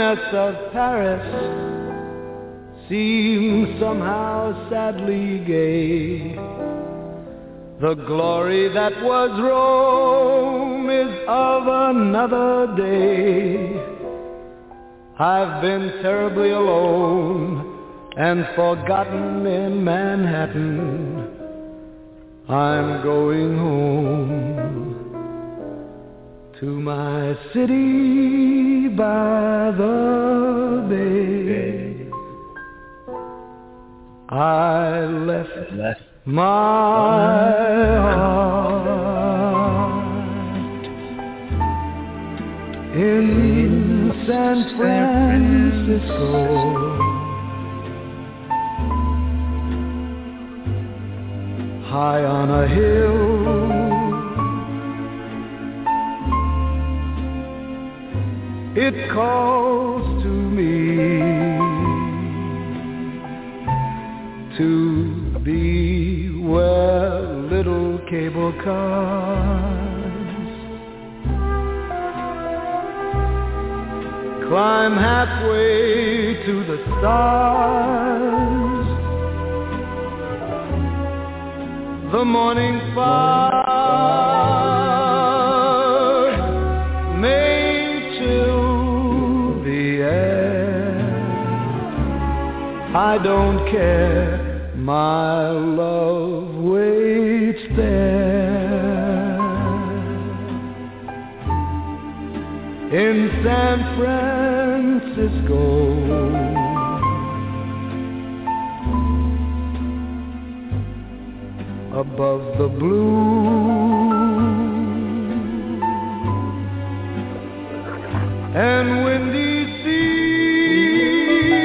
loneliness of Paris seems somehow sadly gay. The glory that was Rome is of another day. I've been terribly alone and forgotten in Manhattan. I'm going home to my city by the bay. I left my heart in San Francisco. High on a hill, it calls to me to be where little cable cars climb halfway to the stars. The morning fog may chill the air. I don't care, my love waits there in San Francisco. Above the blue and windy sea,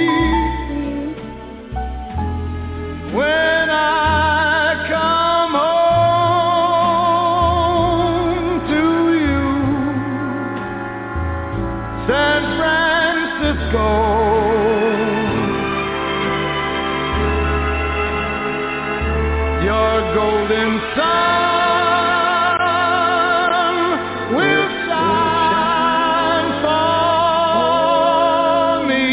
when I come home to you, San Francisco, your golden sun will shine for me.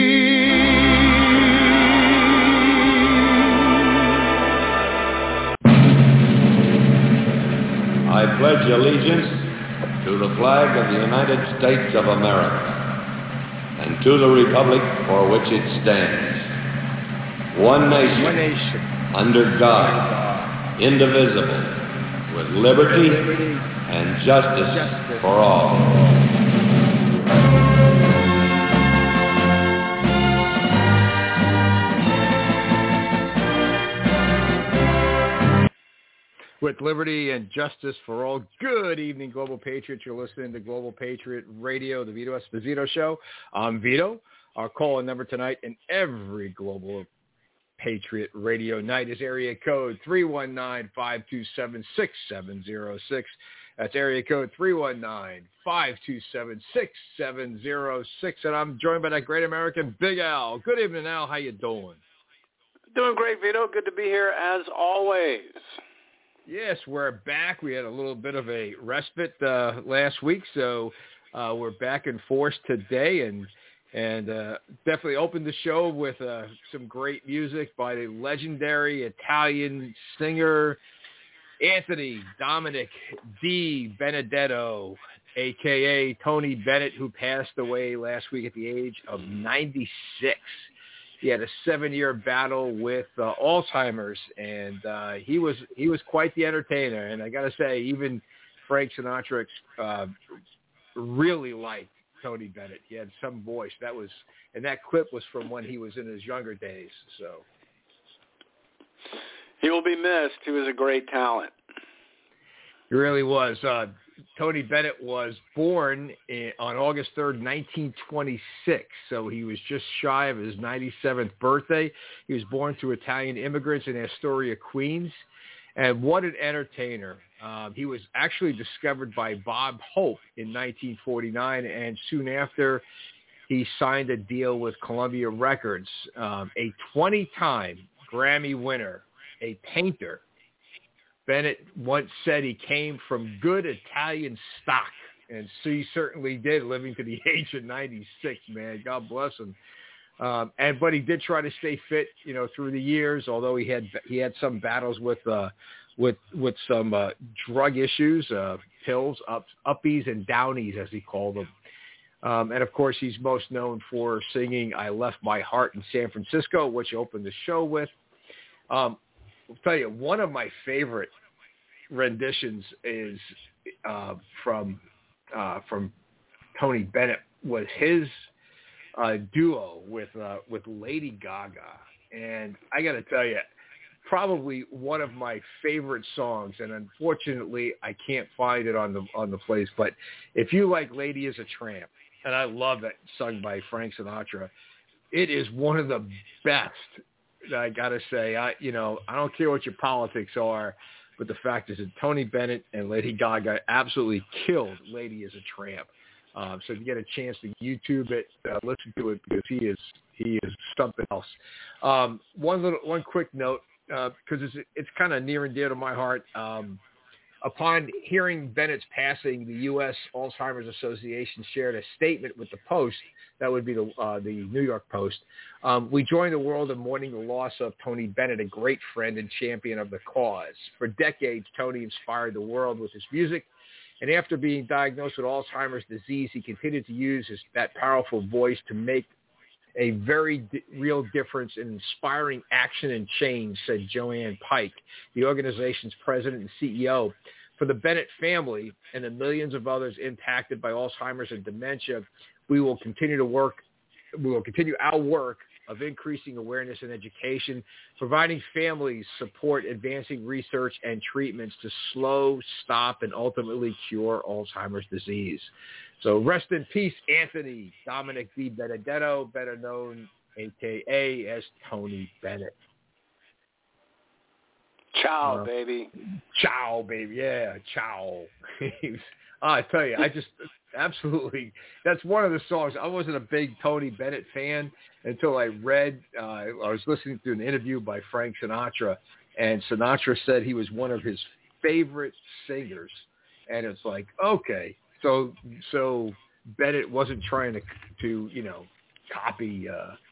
I pledge allegiance to the flag of the United States of America and to the republic for which it stands, one nation, under God, indivisible, with liberty and justice for all. With liberty and justice for all. Good evening, Global Patriots. You're listening to Global Patriot Radio, the Vito Esposito Show. I'm Vito. Our call-in number tonight in every Global Patriot Radio night is area code 319-527-6706. That's area code 319-527-6706. And I'm joined by that great American, Big Al. Good evening, Al. How you doing? Doing great, Vito. Good to be here as always. Yes, we're back. We had a little bit of a respite last week, so we're back in force today, and definitely opened the show with some great music by the legendary Italian singer Anthony Dominic Di Benedetto, a.k.a. Tony Bennett, who passed away last week at the age of 96. He had a 7-year battle with Alzheimer's, and he was quite the entertainer. And I got to say, even Frank Sinatra really liked Tony Bennett. He had some voice. And that clip was from when he was in his younger days. So he will be missed. He was a great talent. He really was. Tony Bennett was born on August 3rd, 1926, so he was just shy of his 97th birthday. He was born to Italian immigrants in Astoria, Queens, and what an entertainer. He was actually discovered by Bob Hope in 1949, and soon after, he signed a deal with Columbia Records. A 20-time Grammy winner, a painter. Bennett once said he came from good Italian stock, And he certainly did, living to the age of 96, man. God bless him. But he did try to stay fit, through the years, although he had some battles with some drug issues, pills, uppies and downies, as he called them. And of course, he's most known for singing "I Left My Heart in San Francisco," which he opened the show with. I'll tell you, one of my favorite renditions is from Tony Bennett, was his duo with Lady Gaga. And I got to tell you, probably one of my favorite songs, and unfortunately I can't find it on the place, but if you like "Lady is a Tramp," and I love it, sung by Frank Sinatra, it is one of the best. I got to say, I don't care what your politics are, but the fact is that Tony Bennett and Lady Gaga absolutely killed "Lady is a Tramp." So if you get a chance to YouTube it, listen to it, because he is something else. One quick note, because it's kind of near and dear to my heart. Upon hearing Bennett's passing, the U.S. Alzheimer's Association shared a statement with the Post. That would be the New York Post. We join the world in mourning the loss of Tony Bennett, a great friend and champion of the cause. For decades, Tony inspired the world with his music. And after being diagnosed with Alzheimer's disease, he continued to use that powerful voice to make a very real difference in inspiring action and change, said Joanne Pike, the organization's president and CEO. For the Bennett family and the millions of others impacted by Alzheimer's and dementia, we will continue our work of increasing awareness and education, providing families support, advancing research and treatments to slow, stop, and ultimately cure Alzheimer's disease. So rest in peace, Anthony Dominic D. Benedetto, better known a.k.a. as Tony Bennett. Ciao, baby. Ciao, baby. Yeah, ciao. I tell you, I just absolutely, that's one of the songs. I wasn't a big Tony Bennett fan until I read, I was listening to an interview by Frank Sinatra, and Sinatra said he was one of his favorite singers. And it's like, okay, so Bennett wasn't trying to copy,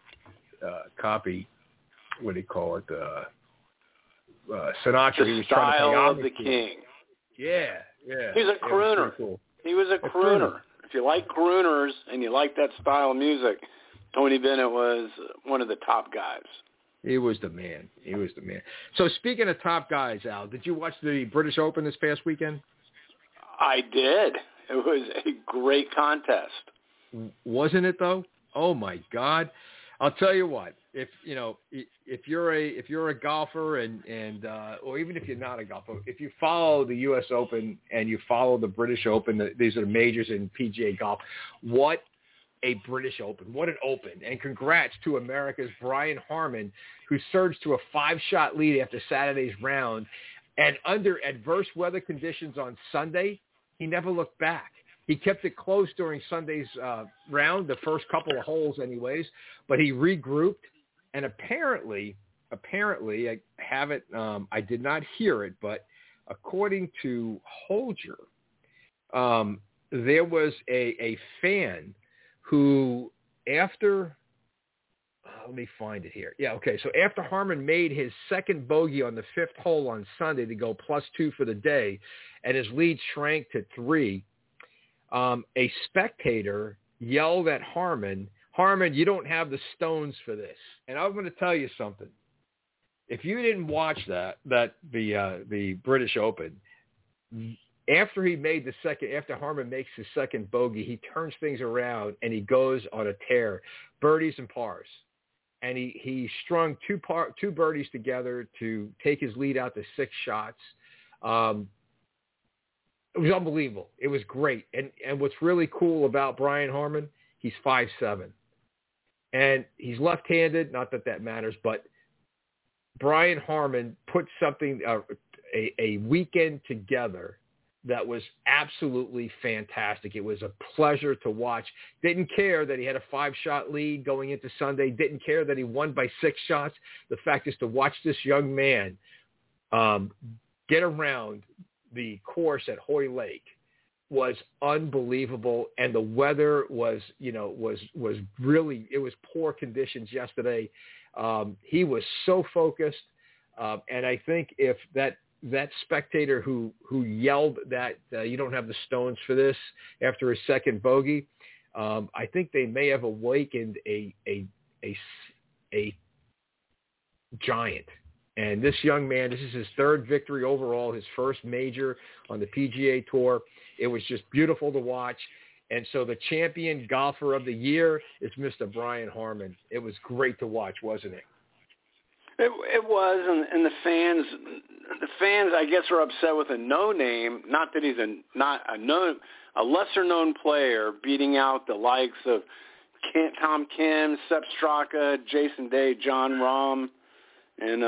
what do you call it, Sinatra. The he was style trying to pay of the king. Yeah. He's a crooner. Cool. He was a crooner. If you like crooners and you like that style of music, Tony Bennett was one of the top guys. He was the man. So speaking of top guys, Al, did you watch the British Open this past weekend? I did. It was a great contest. Wasn't it though? Oh my God. I'll tell you what, if you're a golfer and or even if you're not a golfer, if you follow the U.S. Open and you follow the British Open, these are the majors in PGA golf. What a British Open! What an Open! And congrats to America's Brian Harman, who surged to a 5-shot lead after Saturday's round, and under adverse weather conditions on Sunday, he never looked back. He kept it close during Sunday's round, the first couple of holes anyways, but he regrouped, and apparently, I have it, I did not hear it, but according to Holger, there was a fan who after, let me find it here. Yeah, okay, so after Harman made his second bogey on the 5th hole on Sunday to go +2 for the day, and his lead shrank to 3, a spectator yelled at Harman, you don't have the stones for this. And I'm going to tell you something. If you didn't watch the British Open, after Harman makes his second bogey, he turns things around and he goes on a tear, birdies and pars. And he strung two birdies together to take his lead out to 6 shots. It was unbelievable. It was great. And what's really cool about Brian Harman, he's 5'7". And he's left-handed, not that matters, but Brian Harman put something, a weekend together that was absolutely fantastic. It was a pleasure to watch. Didn't care that he had a 5-shot lead going into Sunday. Didn't care that he won by 6 shots. The fact is to watch this young man get around the course at Hoy Lake, was unbelievable, and the weather was really, it was poor conditions yesterday. He was so focused, and I think if that spectator who yelled that you don't have the stones for this after his second bogey, I think they may have awakened a giant. And this young man, this is his third victory overall, his first major on the PGA Tour. It was just beautiful to watch. And so the champion golfer of the year is Mr. Brian Harman. It was great to watch, wasn't it? It was, and the fans, I guess, are upset with a no-name. Not that he's a lesser-known player, beating out the likes of Tom Kim, Sepp Straka, Jason Day, Jon Rahm, and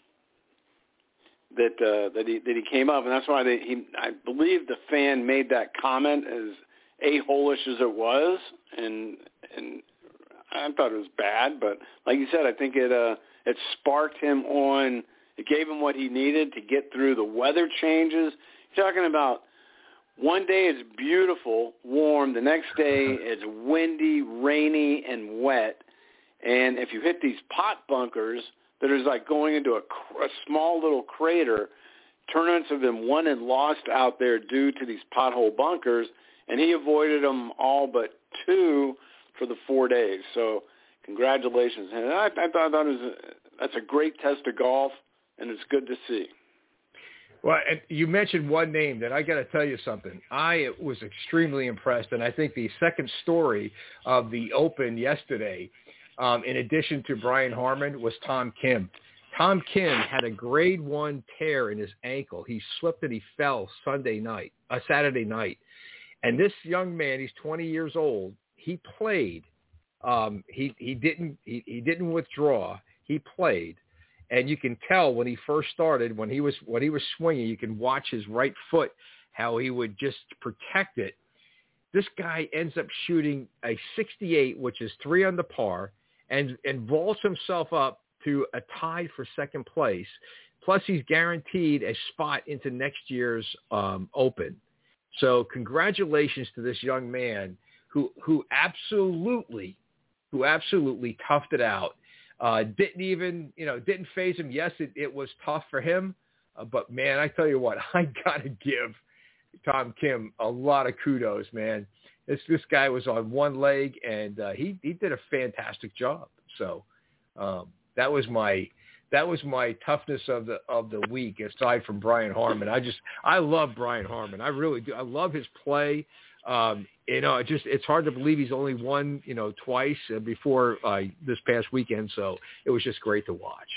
that he came up, and that's why I believe the fan made that comment as a-hole-ish as it was, and I thought it was bad, but like you said, I think it sparked him on. It gave him what he needed to get through the weather changes. You're talking about one day it's beautiful, warm. The next day it's windy, rainy, and wet. And if you hit these pot bunkers that is like going into a small little crater, tournaments have been won and lost out there due to these pothole bunkers, and he avoided them all but two for the 4 days. So congratulations. And I thought that's a great test of golf, and it's good to see. Well, and you mentioned one name that I got to tell you something. I was extremely impressed, and I think the second story of the Open yesterday, in addition to Brian Harman, was Tom Kim. Tom Kim had a grade 1 tear in his ankle. He slipped and he fell Saturday night. And this young man, he's 20 years old. He played. He didn't withdraw. He played. And you can tell when he first started, when he was swinging, you can watch his right foot, how he would just protect it. This guy ends up shooting a 68, which is 3 under par, and vaults himself up to a tie for second place. Plus, he's guaranteed a spot into next year's Open. So congratulations to this young man who absolutely toughed it out. Didn't faze him. Yes, it was tough for him, but man, I tell you what, I gotta give Tom Kim a lot of kudos, man. This guy was on one leg, and he did a fantastic job. So that was my toughness of the week, aside from Brian Harman. I love Brian Harman. I really do. I love his play. It's hard to believe he's only won, twice before this past weekend. So it was just great to watch.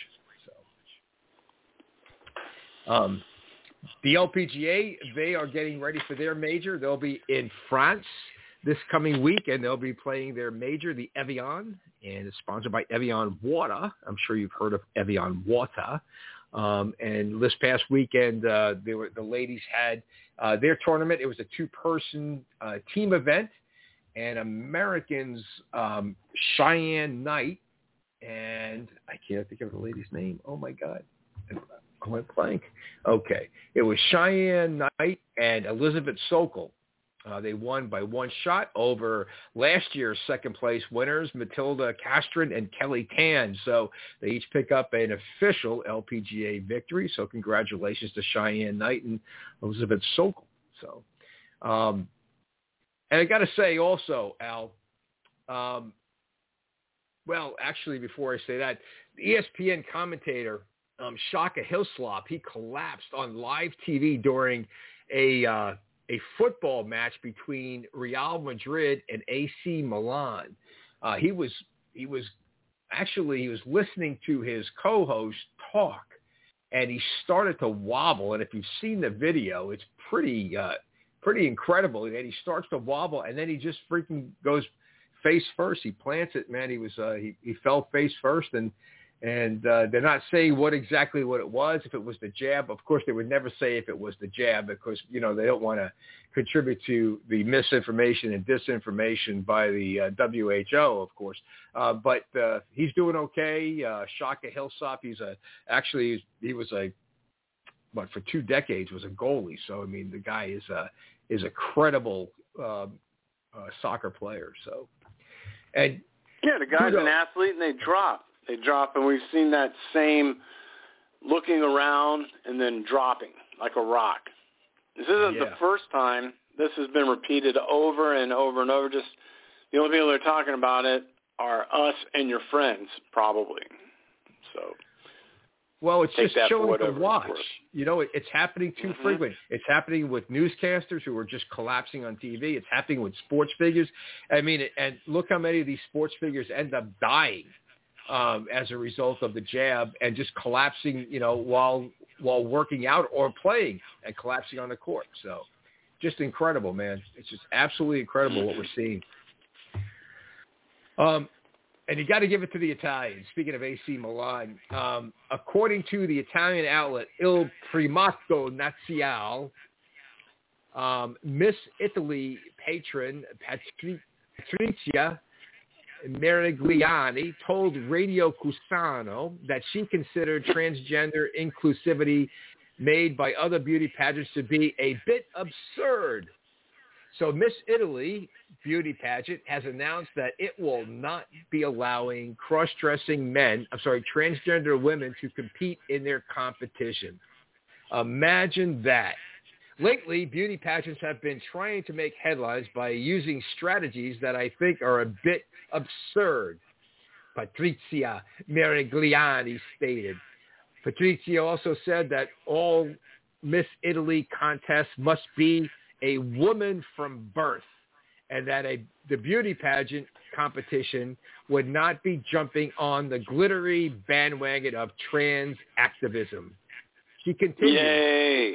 So, the LPGA, they are getting ready for their major. They'll be in France this coming week, and they'll be playing their major, the Evian, and it's sponsored by Evian Water. I'm sure you've heard of Evian Water. And this past weekend, the ladies had their tournament. It was a 2-person team event, and Americans, Cheyenne Knight, and I can't think of the lady's name. Oh my God, I went blank. Okay, it was Cheyenne Knight and Elizabeth Sokol. They won by 1 shot over last year's second-place winners, Matilda Castron and Kelly Tan. So they each pick up an official LPGA victory. So congratulations to Cheyenne Knight and Elizabeth Sokol. So, and I got to say also, Al, well, actually, before I say that, the ESPN commentator, Shaka Hislop, he collapsed on live TV during a football match between Real Madrid and AC Milan. He was listening to his co-host talk, and he started to wobble. And if you've seen the video, it's pretty incredible. And he starts to wobble, and then he just freaking goes face first. He plants it, man. He fell face first, and they're not saying what it was. If it was the jab, of course, they would never say if it was the jab, because, they don't want to contribute to the misinformation and disinformation by the WHO, of course. But he's doing okay. Shaka Hislop, he was a for 2 decades was a goalie. So I mean, the guy is a credible soccer player. So, and yeah, the guy's an athlete, and they drop, and we've seen that same looking around and then dropping like a rock. This isn't the first time. This has been repeated over and over and over. Just the only people that are talking about it are us and your friends, probably. So, well, it's just showing to watch. You know, it's happening too frequent. It's happening with newscasters who are just collapsing on TV. It's happening with sports figures. I mean, and look how many of these sports figures end up dying as a result of the jab and just collapsing, you know, while working out or playing and collapsing on the court. So just incredible, man. It's just absolutely incredible what we're seeing. And you got to give it to the Italians. Speaking of AC Milan, according to the Italian outlet Il Primato Nazionale, Miss Italy patron Patrizia Merigliani told Radio Cusano that she considered transgender inclusivity made by other beauty pageants to be a bit absurd. So Miss Italy beauty pageant has announced that it will not be allowing transgender women to compete in their competition. Imagine that. Lately, beauty pageants have been trying to make headlines by using strategies that I think are a bit absurd, Patrizia Merigliani stated. Patrizia also said that all Miss Italy contests must be a woman from birth, and that the beauty pageant competition would not be jumping on the glittery bandwagon of trans activism. She continued, "Yay!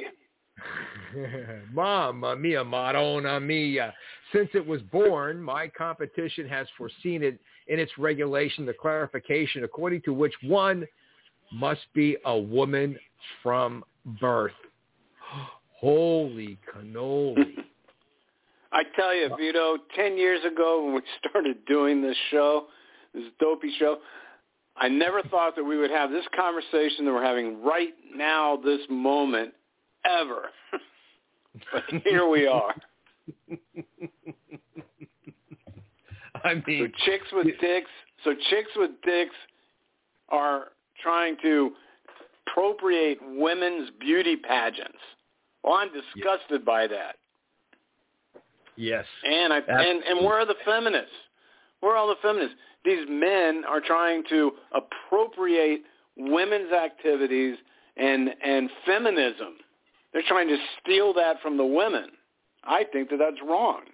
Mamma mia, Madonna mia. Since it was born, my competition has foreseen it in its regulation, the clarification according to which one must be a woman from birth." Holy cannoli. I tell you, Vito, 10 years ago when we started doing this show, this dopey show, I never thought that we would have this conversation that we're having right now, this moment, ever. But here we are. I mean, chicks with dicks are trying to appropriate women's beauty pageants. Well, I'm disgusted by that. Yes. And where are the feminists? Where are all the feminists? These men are trying to appropriate women's activities and feminism. They're trying to steal that from the women. I think that that's wrong.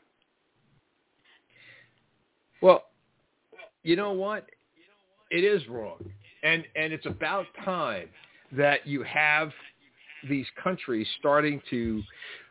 Well, you know what? It is wrong. And it's about time that you have these countries starting to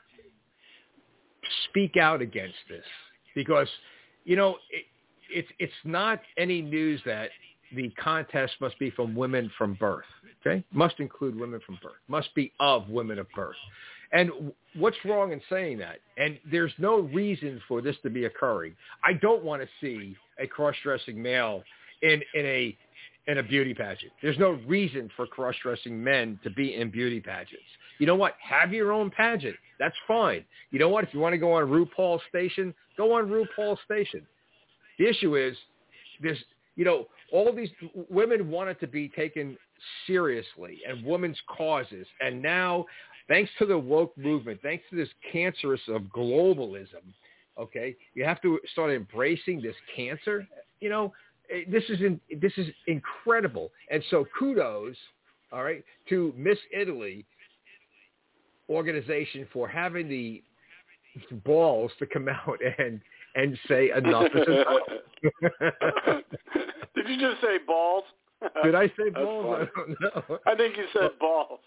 speak out against this, because, you know, it's not any news that the contest must be from women from birth, okay? Must include women from birth, must be of women of birth. And what's wrong in saying that? And there's no reason for this to be occurring. I don't want to see a cross-dressing male in a beauty pageant. There's no reason for cross-dressing men to be in beauty pageants. You know what? Have your own pageant. That's fine. You know what? If you want to go on RuPaul's station, go on RuPaul's station. The issue is, there's, you know, all these women want it to be taken seriously, and women's causes. And now, thanks to the woke movement, thanks to this cancerous of globalism, okay, you have to start embracing this cancer. You know, this is incredible. And so kudos, all right, to Miss Italy organization for having the balls to come out and say enough is enough. Did you just say balls? Did I say balls? I don't know. I think you said balls.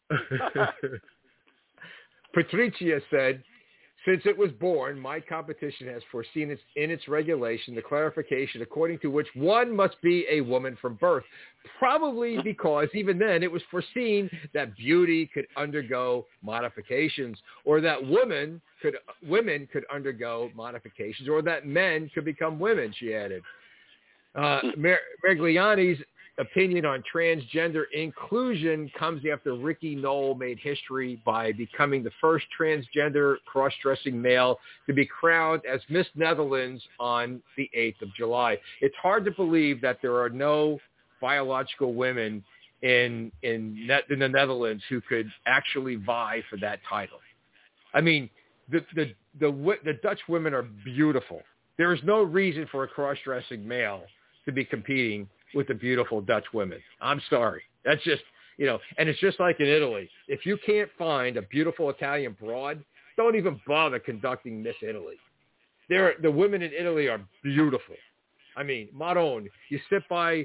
Patrizia said, "Since it was born, my competition has foreseen in its regulation the clarification according to which one must be a woman from birth, probably because even then it was foreseen that beauty could undergo modifications, or that women could undergo modifications, or that men could become women," she added. Merigliani's opinion on transgender inclusion comes after Ricky Knoll made history by becoming the first transgender cross-dressing male to be crowned as Miss Netherlands on the 8th of July. It's hard to believe that there are no biological women in the Netherlands who could actually vie for that title. I mean, the Dutch women are beautiful. There is no reason for a cross-dressing male to be competing with the beautiful Dutch women. I'm sorry. That's just, and it's just like in Italy. If you can't find a beautiful Italian broad, don't even bother conducting Miss Italy. The women in Italy are beautiful. I mean, Maron, you sit by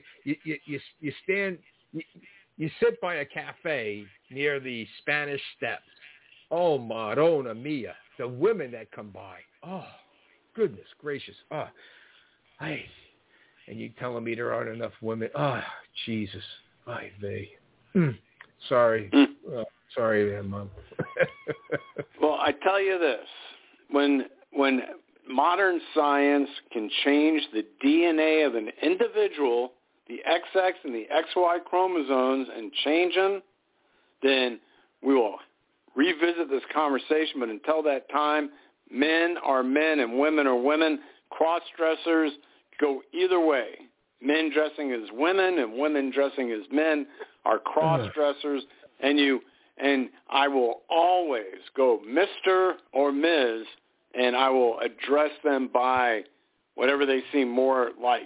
a cafe near the Spanish Steps. Oh, Madonna mia, the women that come by. Oh, goodness gracious. Oh, hey. And you telling me there aren't enough women? Oh, Jesus. Ay vey. Sorry. Sorry, Mom. Well, I tell you this. When modern science can change the DNA of an individual, the XX and the XY chromosomes, and change them, then we will revisit this conversation. But until that time, men are men and women are women. Cross-dressers go either way. Men dressing as women and women dressing as men are cross-dressers, and I will always go Mr. or Ms., and I will address them by whatever they seem more like.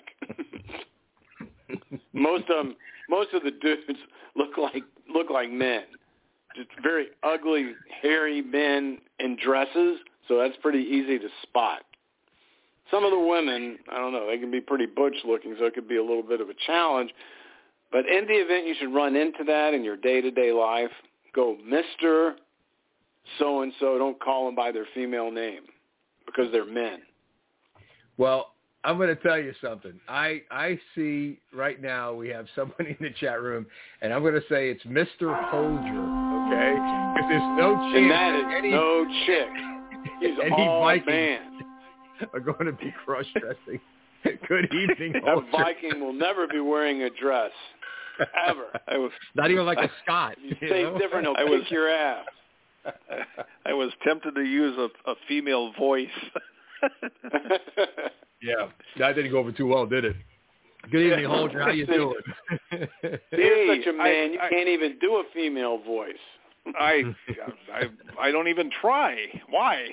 Most of the dudes look like men, just very ugly, hairy men in dresses. So that's pretty easy to spot. Some of the women, I don't know, they can be pretty butch looking, so it could be a little bit of a challenge. But in the event you should run into that in your day-to-day life, go Mr. So-and-so. Don't call them by their female name because they're men. Well, I'm going to tell you something. I see right now we have somebody in the chat room, and I'm going to say it's Mr. Holger, okay? Because there's no chance. And that is no chick. He's all Vikings man. Are going to be cross-dressing. Good evening, A Holger. Viking will never be wearing a dress, ever. Not even like a Scot. You say different, he'll kick your ass. I was tempted to use a female voice. Yeah, that didn't go over too well, did it? Good evening, Holger. How you doing? You're such a man. You can't even do a female voice. I don't even try. Why?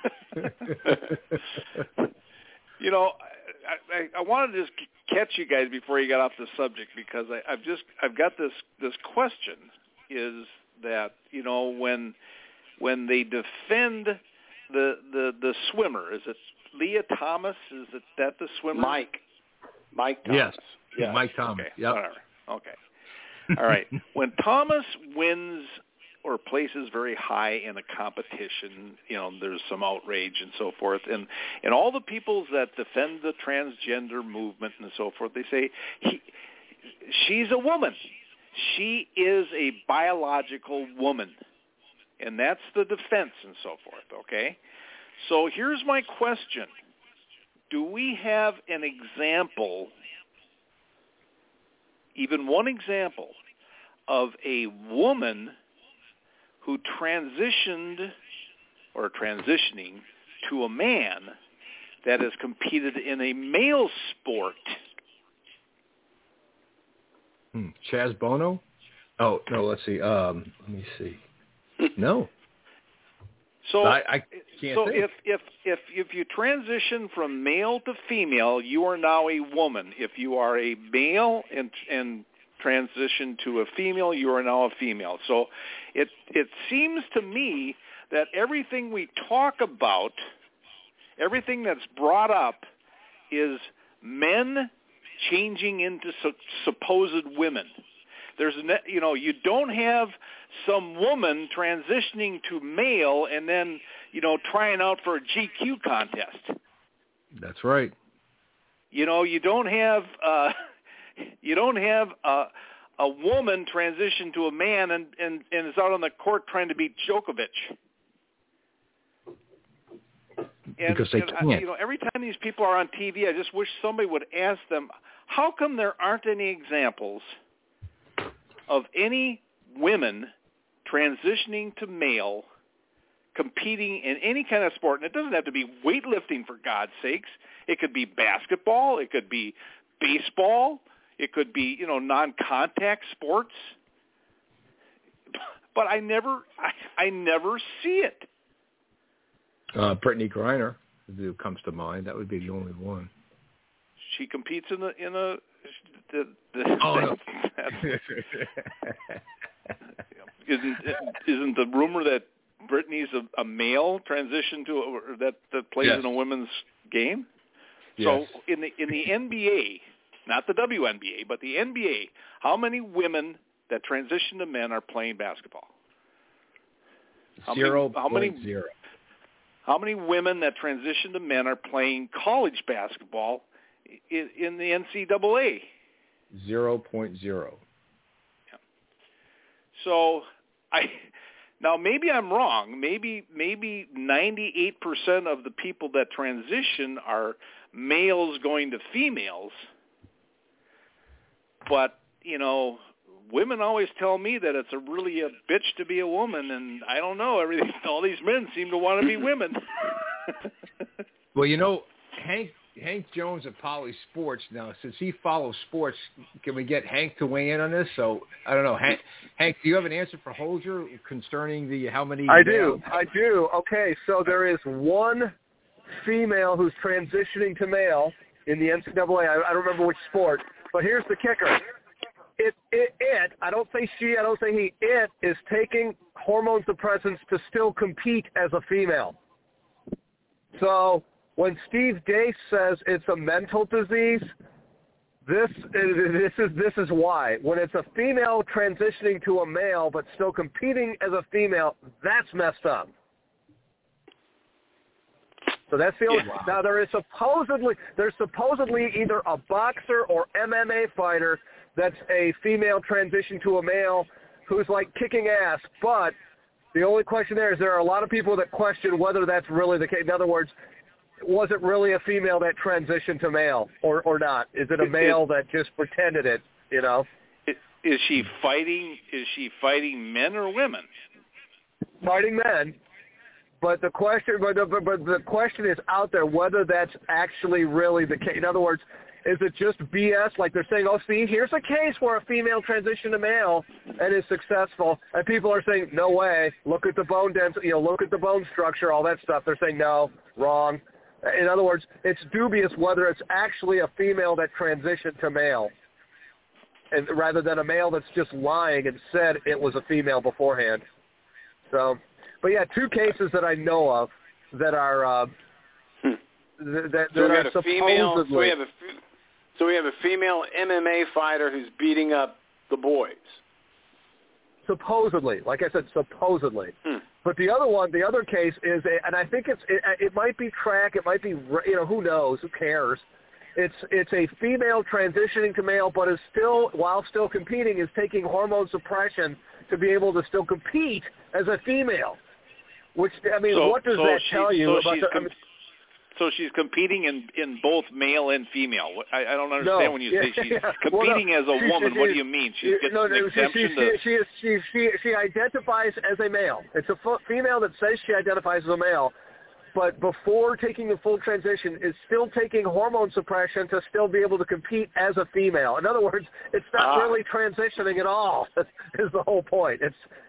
I wanted to just catch you guys before you got off the subject because I've got this question is that when they defend the swimmer, is it Leah Thomas? Is it that the swimmer? Mike Thomas. Yes. Mike Thomas. Okay. Yep. Whatever. Okay. All right. When Thomas wins or places very high in a competition, there's some outrage and so forth. And all the people that defend the transgender movement and so forth, they say, she's a woman. She is a biological woman. And that's the defense and so forth, okay? So here's my question. Do we have an example, even one example, of a woman who transitioned or transitioning to a man that has competed in a male sport? Chaz Bono? Oh, no, let's see. Let me see. No. So I can't think. If you transition from male to female, you are now a woman. If you are a male and transition to a female, you are now a female. So it seems to me that everything we talk about, everything that's brought up is men changing into supposed women. There's you don't have some woman transitioning to male and then trying out for a GQ contest. That's right. You don't have a woman transition to a man and is out on the court trying to beat Djokovic. Because they can't. Every time these people are on TV, I just wish somebody would ask them, How come there aren't any examples of any women transitioning to male, competing in any kind of sport? And it doesn't have to be weightlifting, for God's sakes. It could be basketball. It could be baseball. It could be, non-contact sports. But I never see it. Brittany Griner, who comes to mind. That would be the only one. She competes in a. Oh no! Isn't the rumor that Brittany's a male transition that plays in a women's game? Yes. So in the NBA, not the WNBA, but the NBA, how many women that transition to men are playing basketball? 0.0. How many women that transition to men are playing college basketball in the NCAA? 0.0. So now maybe I'm wrong. Maybe 98% of the people that transition are males going to females. But, women always tell me that it's really a bitch to be a woman, and I don't know. All these men seem to want to be women. Well, Hank Jones of Poly Sports. Now, since he follows sports, can we get Hank to weigh in on this? So I don't know, Hank, do you have an answer for Holger concerning how many? I do. Okay, so there is one female who's transitioning to male in the NCAA. I don't remember which sport, but here's the kicker. I don't say she, I don't say he. It is taking hormone suppressants to still compete as a female. So when Steve Deace says it's a mental disease, this is why. When it's a female transitioning to a male but still competing as a female, that's messed up. So that's the only. Wow. Now there's supposedly either a boxer or MMA fighter that's a female transition to a male who's like kicking ass. But the only question there are a lot of people that question whether that's really the case. In other words, was it really a female that transitioned to male or not? Is it a male that just pretended it? Is she fighting? Is she fighting men or women? Fighting men. But the question, but the question is out there whether that's actually really the case. In other words, is it just BS? Like they're saying, oh, see, here's a case where a female transitioned to male and is successful, and people are saying, no way. Look at the bone density, look at the bone structure, all that stuff. They're saying, no, wrong. In other words, it's dubious whether it's actually a female that transitioned to male, and rather than a male that's just lying and said it was a female beforehand. So. But yeah, two cases that I know of that are that are supposedly. So we have a female MMA fighter who's beating up the boys. Supposedly, like I said, supposedly. But the other case is, and I think it might be track, it might be who knows, who cares. It's a female transitioning to male, but is while still competing, is taking hormone suppression to be able to still compete as a female. Which, what does that tell you about So she's competing in both male and female. I don't understand when you say she's competing as a woman. What do you mean? She gets an exemption she identifies as a male. It's a female that says she identifies as a male, but before taking the full transition is still taking hormone suppression to still be able to compete as a female. In other words, it's not really transitioning at all. Is the whole point.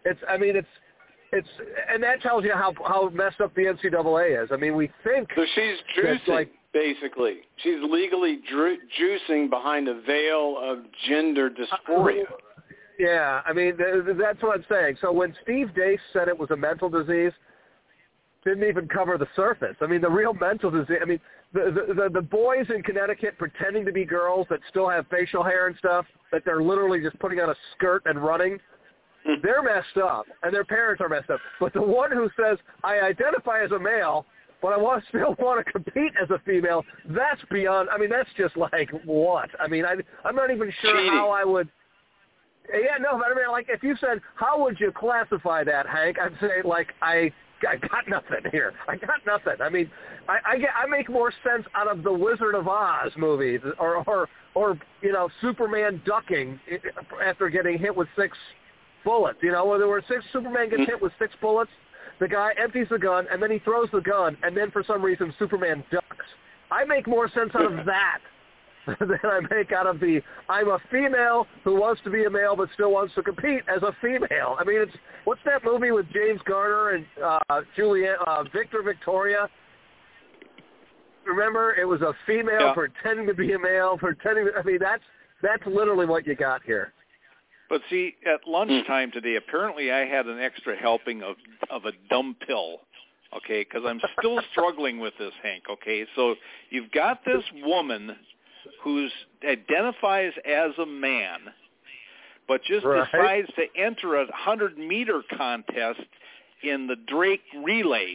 And that tells you how messed up the NCAA is. We think so. She's juicing, basically. She's legally juicing behind a veil of gender dysphoria. Yeah, that's what I'm saying. So when Steve Deace said it was a mental disease, didn't even cover the surface. The real mental disease. The boys in Connecticut pretending to be girls that still have facial hair and stuff, that they're literally just putting on a skirt and running. They're messed up, and their parents are messed up. But the one who says, I identify as a male, but I still want to compete as a female, that's beyond, that's just like, what? I'm not even sure how I would, Yeah, no, but I mean, like, if you said, how would you classify that, Hank? I'd say, like, I got nothing here. I got nothing. I mean, I make more sense out of the Wizard of Oz movies, or you know, Superman ducking after getting hit with 6 bullets. You know, where there were 6, Superman gets hit with 6 bullets. The guy empties the gun, and then he throws the gun, and then for some reason Superman ducks. I make more sense out of that than I make out of the I'm a female who wants to be a male but still wants to compete as a female. I mean, what's that movie with James Garner and Victor Victoria? Remember, it was a female pretending to be a male, I mean, that's literally what you got here. But see, at lunchtime today, apparently I had an extra helping of a dumb pill, okay, because I'm still struggling with this, Hank, okay? So you've got this woman who identifies as a man, but just decides to enter a 100-meter contest in the Drake relays,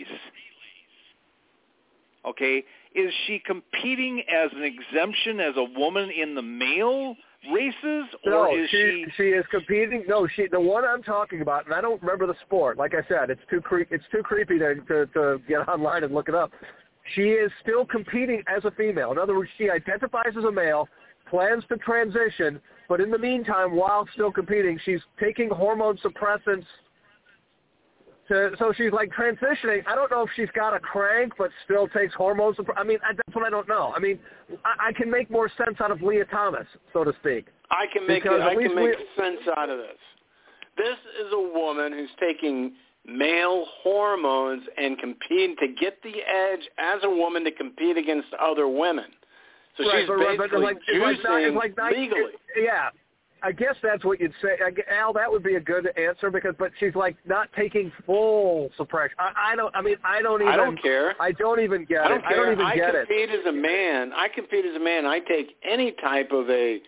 okay? Is she competing as an exemption as a woman in the male races, or is she is competing? No, the one I'm talking about, and I don't remember the sport. Like I said, it's too creepy to get online and look it up. She is still competing as a female. In other words, she identifies as a male, plans to transition, but in the meantime, while still competing, she's taking hormone suppressants. So she's like transitioning. I don't know if she's got a crank, but still takes hormones. I mean, that's what I don't know. I mean, I can make more sense out of Leah Thomas, so to speak. I can make sense out of this. This is a woman who's taking male hormones and competing to get the edge as a woman to compete against other women. So she's basically juicing legally. Yeah. I guess that's what you'd say, Al. That would be a good answer but she's like not taking full suppression. I don't care. I don't even get it. I don't even get it. I compete as a man. I take any type of an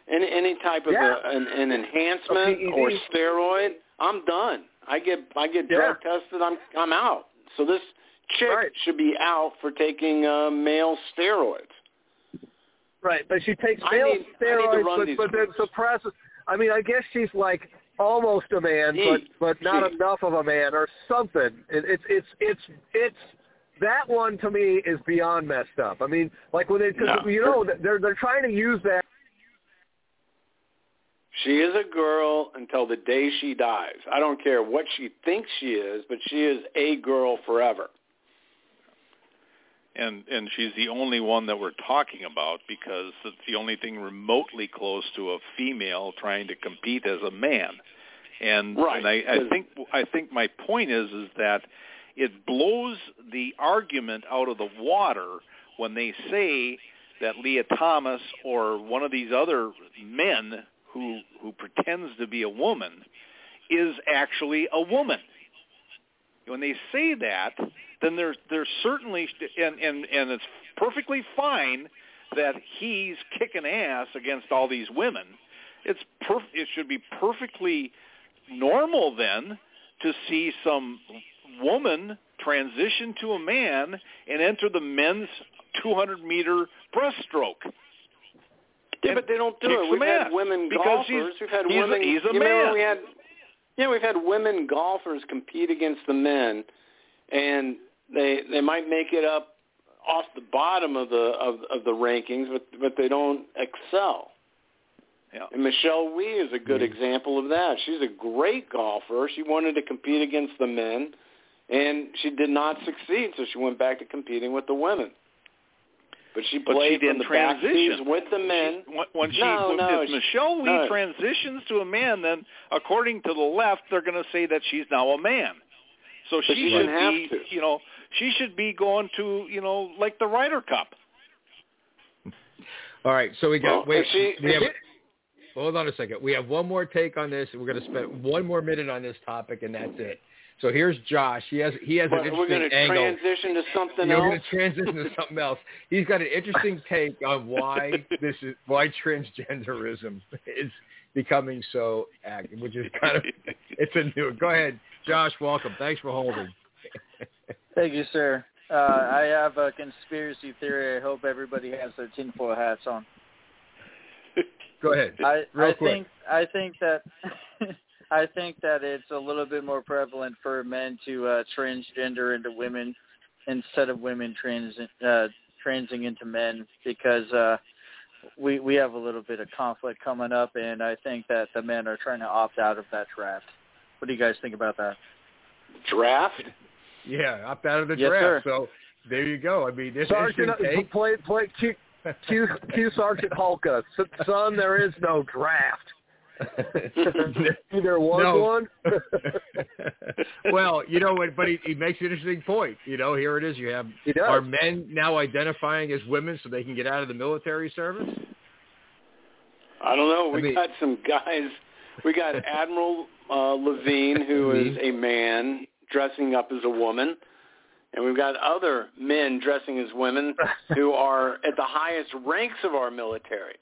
enhancement or steroid. I'm done. I get drug tested. I'm out. So this chick should be out for taking male steroids. Right, but she takes male steroids, but then suppresses. I mean, I guess she's like almost a man, but not enough of a man or something. It's that one to me is beyond messed up. I mean, like when they're trying to use that. She is a girl until the day she dies. I don't care what she thinks she is, but she is a girl forever. And she's the only one that we're talking about because it's the only thing remotely close to a female trying to compete as a man. And I think my point is that it blows the argument out of the water when they say that Leah Thomas or one of these other men who pretends to be a woman is actually a woman. When they say that, then there's certainly and it's perfectly fine that he's kicking ass against all these women. It should be perfectly normal then to see some woman transition to a man and enter the men's 200-meter breaststroke. Yeah, but they don't do it. We've had women golfers. He's a man. We've had women golfers compete against the men, and they might make it up off the bottom of the rankings, but they don't excel. Yeah. And Michelle Wie is a good example of that. She's a great golfer. She wanted to compete against the men, and she did not succeed, so she went back to competing with the women. But she played in the backseas with the men. If Michelle Wie transitions to a man, then according to the left, they're going to say that she's now a man. So she should be, she should be going to, like the Ryder Cup. All right, so we got. Hold on a second. We have one more take on this, and we're going to spend one more minute on this topic, and that's it. So here's Josh. He has an interesting angle. We're going to transition to something else. We're going to transition to something else. He's got an interesting take on why transgenderism is becoming so active, which is kind of it's a new. Go ahead, Josh. Welcome. Thanks for holding. Thank you, sir. I have a conspiracy theory. I hope everybody has their tinfoil hats on. Go ahead. I quick. think that I think that it's a little bit more prevalent for men to transgender into women instead of women transing into men, because we have a little bit of conflict coming up, and I think that the men are trying to opt out of that draft. What do you guys think about that? Draft? Yeah, opt out of the Yes, draft. sir. So there you go. I mean, this Sergeant, interesting take. play Q Sergeant Hulka. Son, there is no draft. There was one. Well, you know what? But he makes an interesting point. You know, here it is. You have are men now identifying as women so they can get out of the military service? I don't know. We got some guys. We got Admiral Levine, who is a man dressing up as a woman, and we've got other men dressing as women who are at the highest ranks of our military.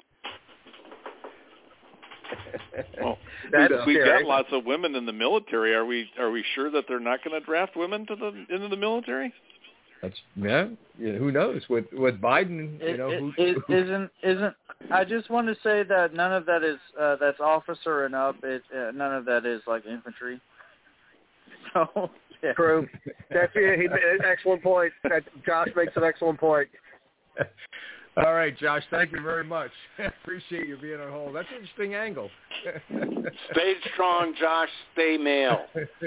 Well, That's we scary. got lots of women in the military. Are we sure that they're not going to draft women into the military? That's who knows with Biden? Isn't I just want to say that none of that is that's officer and up. None of that is like infantry. So yeah. True. That's excellent point. Josh makes an excellent point. All right, Josh, thank you very much. Appreciate you being on hold. That's an interesting angle. Stay strong, Josh. Stay male.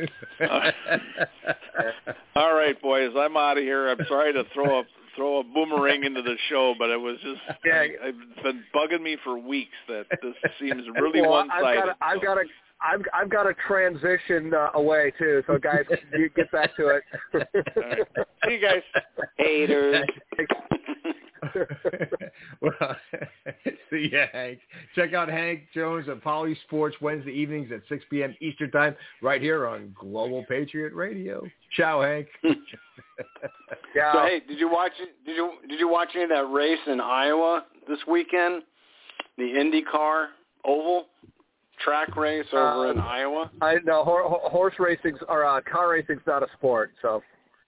All right, boys, I'm out of here. I'm sorry to throw a boomerang into the show, but it was just it's been bugging me for weeks that this seems really one-sided. I've got to transition away too. So guys, you get back to it. Right. See you guys, haters. Well, see ya, Hank. Check out Hank Jones at Poly Sports Wednesday evenings at 6 p.m. Eastern Time, right here on Global Patriot Radio. Ciao, Hank. Yeah. So hey, did you watch it? Did you watch any of that race in Iowa this weekend? The IndyCar Oval track race over in Iowa. I know horse racing or car racing's not a sport, so.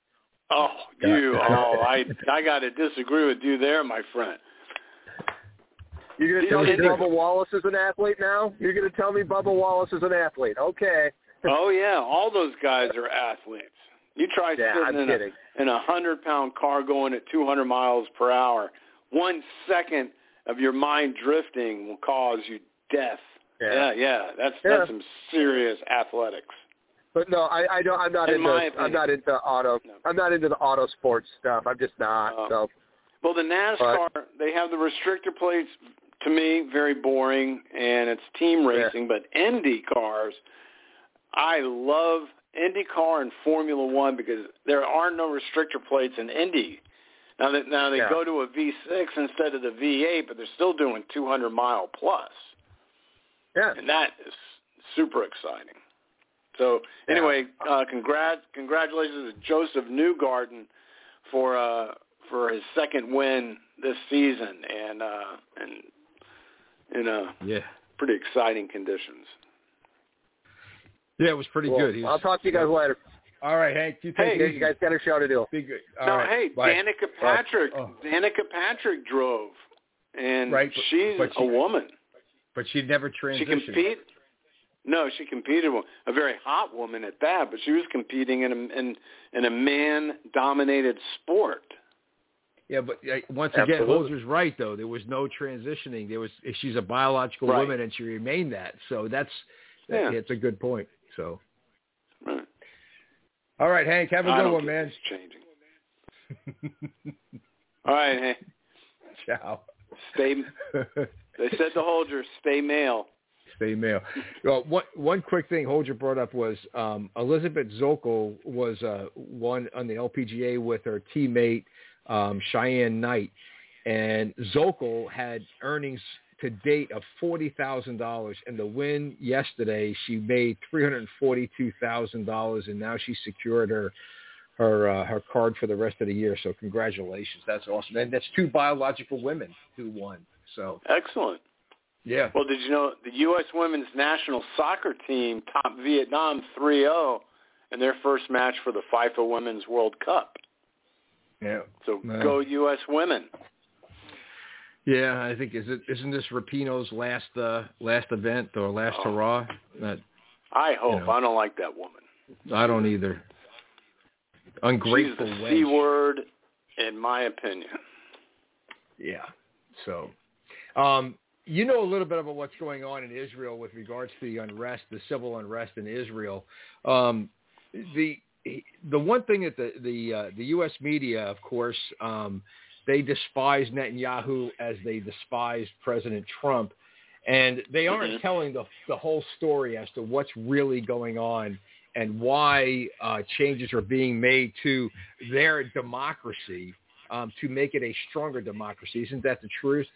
I got to disagree with you there, my friend. You're going to tell me Bubba Wallace is an athlete now? You're going to tell me Bubba Wallace is an athlete? Okay. Oh yeah, all those guys are athletes. You try sitting in a 100-pound car going at 200 miles per hour. 1 second of your mind drifting will cause you death. Yeah. That's some serious athletics. But no, I don't. I'm not into auto. No. I'm not into the auto sports stuff. I'm just not. So. Well, the NASCAR, they have the restrictor plates. To me, very boring, and it's team racing. But Indy cars, I love IndyCar and Formula One because there are no restrictor plates in Indy. Now they go to a V6 instead of the V8, but they're still doing 200 mile plus. Yeah, and that is super exciting. So anyway, congratulations to Joseph Newgarden for his second win this season, and in pretty exciting conditions. Yeah, it was pretty good. I'll talk to you guys later. All right, Hank. You guys got a show to do. Be good. Hey, Danica Patrick. Danica Patrick drove, and she's a woman. But she never transitioned. She competed. No, she competed with a very hot woman at that, but she was competing in a man-dominated sport. Yeah, but once again, Holzer's right though. There was no transitioning. She's a biological woman, and she remained that. So it's a good point. So, all right, Hank, have a good one, man. It's changing. All right, Hank. Ciao. They said to Holger, stay male. Stay male. Well, one quick thing Holger brought up was Elizabeth Zockel was won on the LPGA with her teammate Cheyenne Knight, and Zockel had earnings to date of $40,000. In the win yesterday, she made $342,000, and now she secured her card for the rest of the year. So congratulations, that's awesome. And that's two biological women who won. So excellent. Yeah. Well, did you know the U.S. women's national soccer team topped Vietnam 3-0 in their first match for the FIFA Women's World Cup? Yeah. So go U.S. women. Yeah, I think isn't this Rapinoe's last event or last hurrah? I hope. I don't like that woman. I don't either. Ungrateful. She's the C word, in my opinion. Yeah. So, you know a little bit about what's going on in Israel with regards to the unrest, the civil unrest in Israel. The one thing that the U.S. media, of course, they despise Netanyahu as they despise President Trump, and they aren't telling the whole story as to what's really going on and why changes are being made to their democracy to make it a stronger democracy. Isn't that the truth?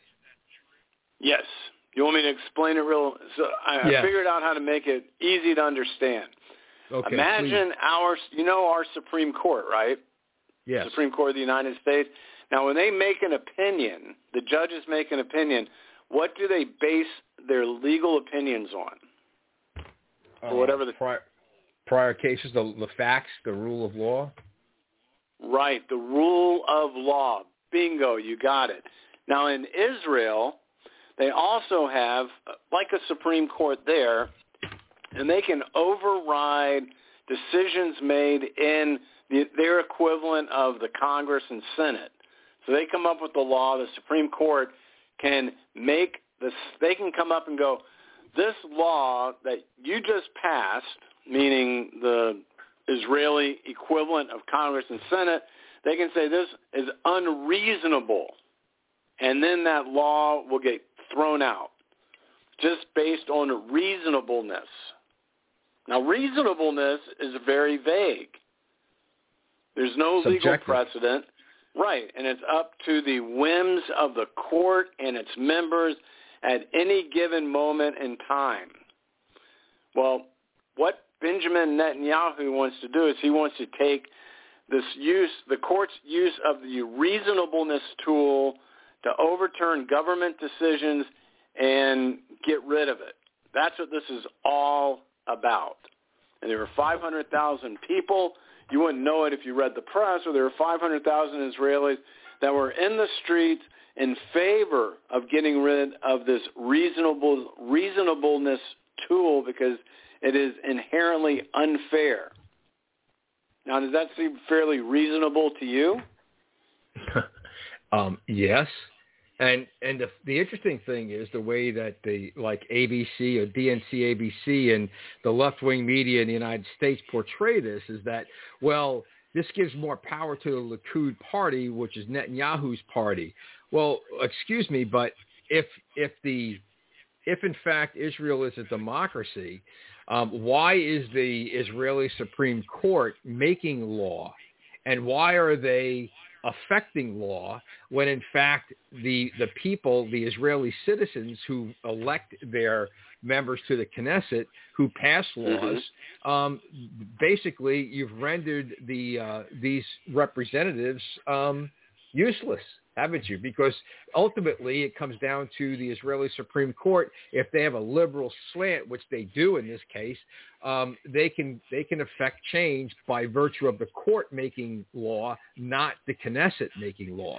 Yes. You want me to explain it real? So I figured out how to make it easy to understand. Okay, imagine our Supreme Court, right? Yes. Supreme Court of the United States. Now, when they make an opinion, the judges make an opinion, what do they base their legal opinions on? Or whatever the prior cases, the facts, the rule of law? Right, the rule of law. Bingo, you got it. Now, in Israel, they also have, like a Supreme Court there, and they can override decisions made in their equivalent of the Congress and Senate. So they come up with the law. The Supreme Court can make this. They can come up and go, this law that you just passed, meaning the Israeli equivalent of Congress and Senate, they can say this is unreasonable. And then that law will get thrown out just based on reasonableness. Now, reasonableness is very vague. There's no legal precedent. Right, and it's up to the whims of the court and its members at any given moment in time. Well, what Benjamin Netanyahu wants to do is he wants to take the court's use of the reasonableness tool to overturn government decisions and get rid of it. That's what this is all about. And there were 500,000 people. You wouldn't know it if you read the press, or there were 500,000 Israelis that were in the streets in favor of getting rid of this reasonableness tool because it is inherently unfair. Now, does that seem fairly reasonable to you? Yes. And the interesting thing is the way that like ABC or DNC ABC and the left-wing media in the United States portray this is that, well, this gives more power to the Likud party, which is Netanyahu's party. Well, excuse me, but if in fact Israel is a democracy, why is the Israeli Supreme Court making law, and why are they affecting law when in fact the people, the Israeli citizens who elect their members to the Knesset, who pass laws, basically you've rendered these representatives useless, haven't you? Because ultimately it comes down to the Israeli Supreme Court. If they have a liberal slant, which they do in this case, they can affect change by virtue of the court making law, not the Knesset making law.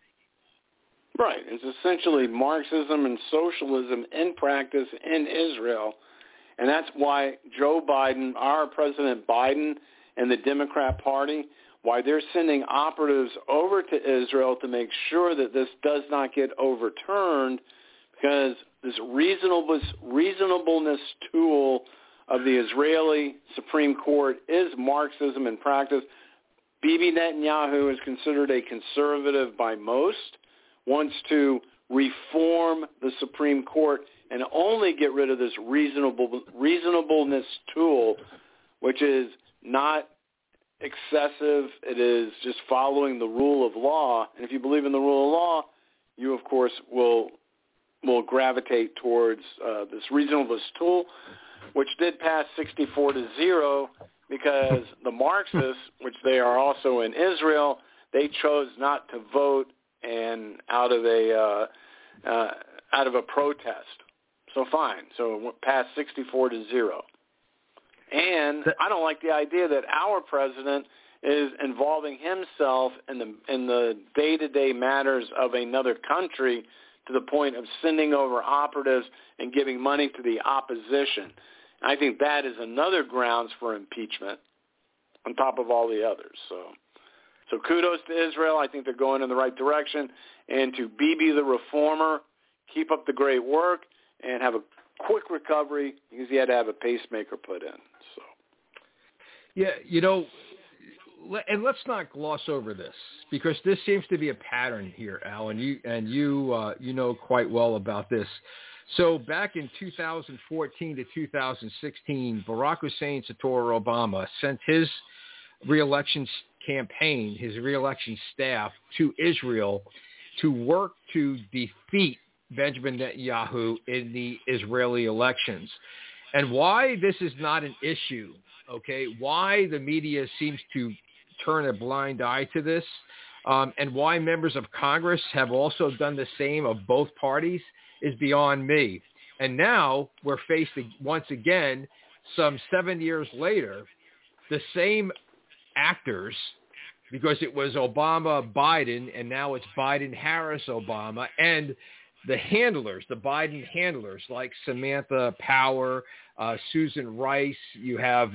Right. It's essentially Marxism and socialism in practice in Israel. And that's why Joe Biden, our President Biden, and the Democrat Party, why they're sending operatives over to Israel to make sure that this does not get overturned, because this reasonableness tool of the Israeli Supreme Court is Marxism in practice. Bibi Netanyahu is considered a conservative by most, wants to reform the Supreme Court and only get rid of this reasonableness tool, which is not excessive. It is just following the rule of law. And if you believe in the rule of law, you, of course, will gravitate towards this reasonableness tool, which did pass 64-0 because the Marxists, which they are also in Israel, they chose not to vote and out of a protest. So fine. So it passed 64-0. And I don't like the idea that our president is involving himself in the day-to-day matters of another country to the point of sending over operatives and giving money to the opposition. I think that is another grounds for impeachment on top of all the others. So kudos to Israel. I think they're going in the right direction. And to Bibi the reformer, keep up the great work and have a quick recovery because he had to have a pacemaker put in. So, yeah, you know, and let's not gloss over this because this seems to be a pattern here, Al, and you know quite well about this. So back in 2014 to 2016, Barack Hussein Sator Obama sent his re-election campaign, his re-election staff to Israel to work to defeat Benjamin Netanyahu in the Israeli elections. And why this is not an issue, okay, why the media seems to turn a blind eye to this, and why members of Congress have also done the same of both parties is beyond me. And now we're faced once again, some 7 years later, the same actors, because it was Obama-Biden and now it's Biden-Harris-Obama, and the handlers, the Biden handlers like Samantha Power, Susan Rice, you have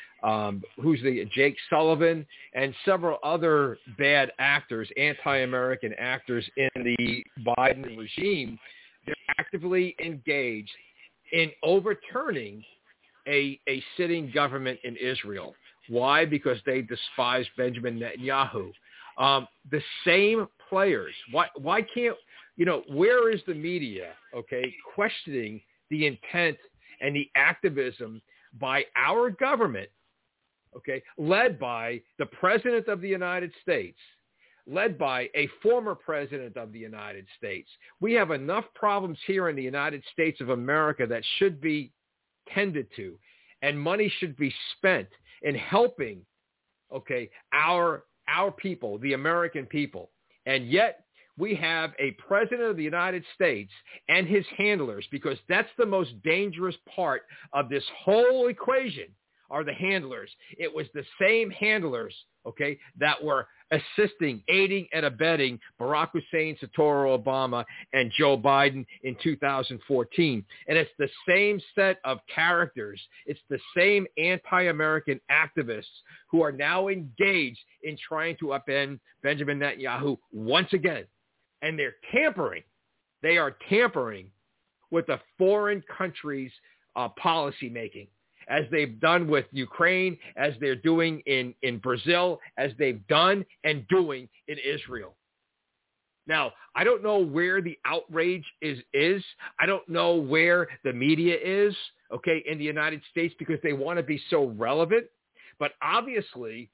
Jake Sullivan, and several other bad actors, anti-American actors in the Biden regime. They're actively engaged in overturning a sitting government in Israel. Why? Because they despise Benjamin Netanyahu. The same players. Why can't, you know, where is the media, okay, questioning the intent and the activism by our government, okay, led by the President of the United States, led by a former President of the United States? We have enough problems here in the United States of America that should be tended to, and money should be spent in helping, okay, our people, the American people. And yet we have a President of the United States and his handlers, because that's the most dangerous part of this whole equation, are the handlers. It was the same handlers, okay, that were assisting, aiding, and abetting Barack Hussein Sator Obama and Joe Biden in 2014. And it's the same set of characters. It's the same anti-American activists who are now engaged in trying to upend Benjamin Netanyahu once again. And they're tampering. They are tampering with a foreign country's policy making, as they've done with Ukraine, as they're doing in Brazil, as they've done and doing in Israel. Now, I don't know where the outrage is. I don't know where the media is, okay, in the United States, because they want to be so relevant. But obviously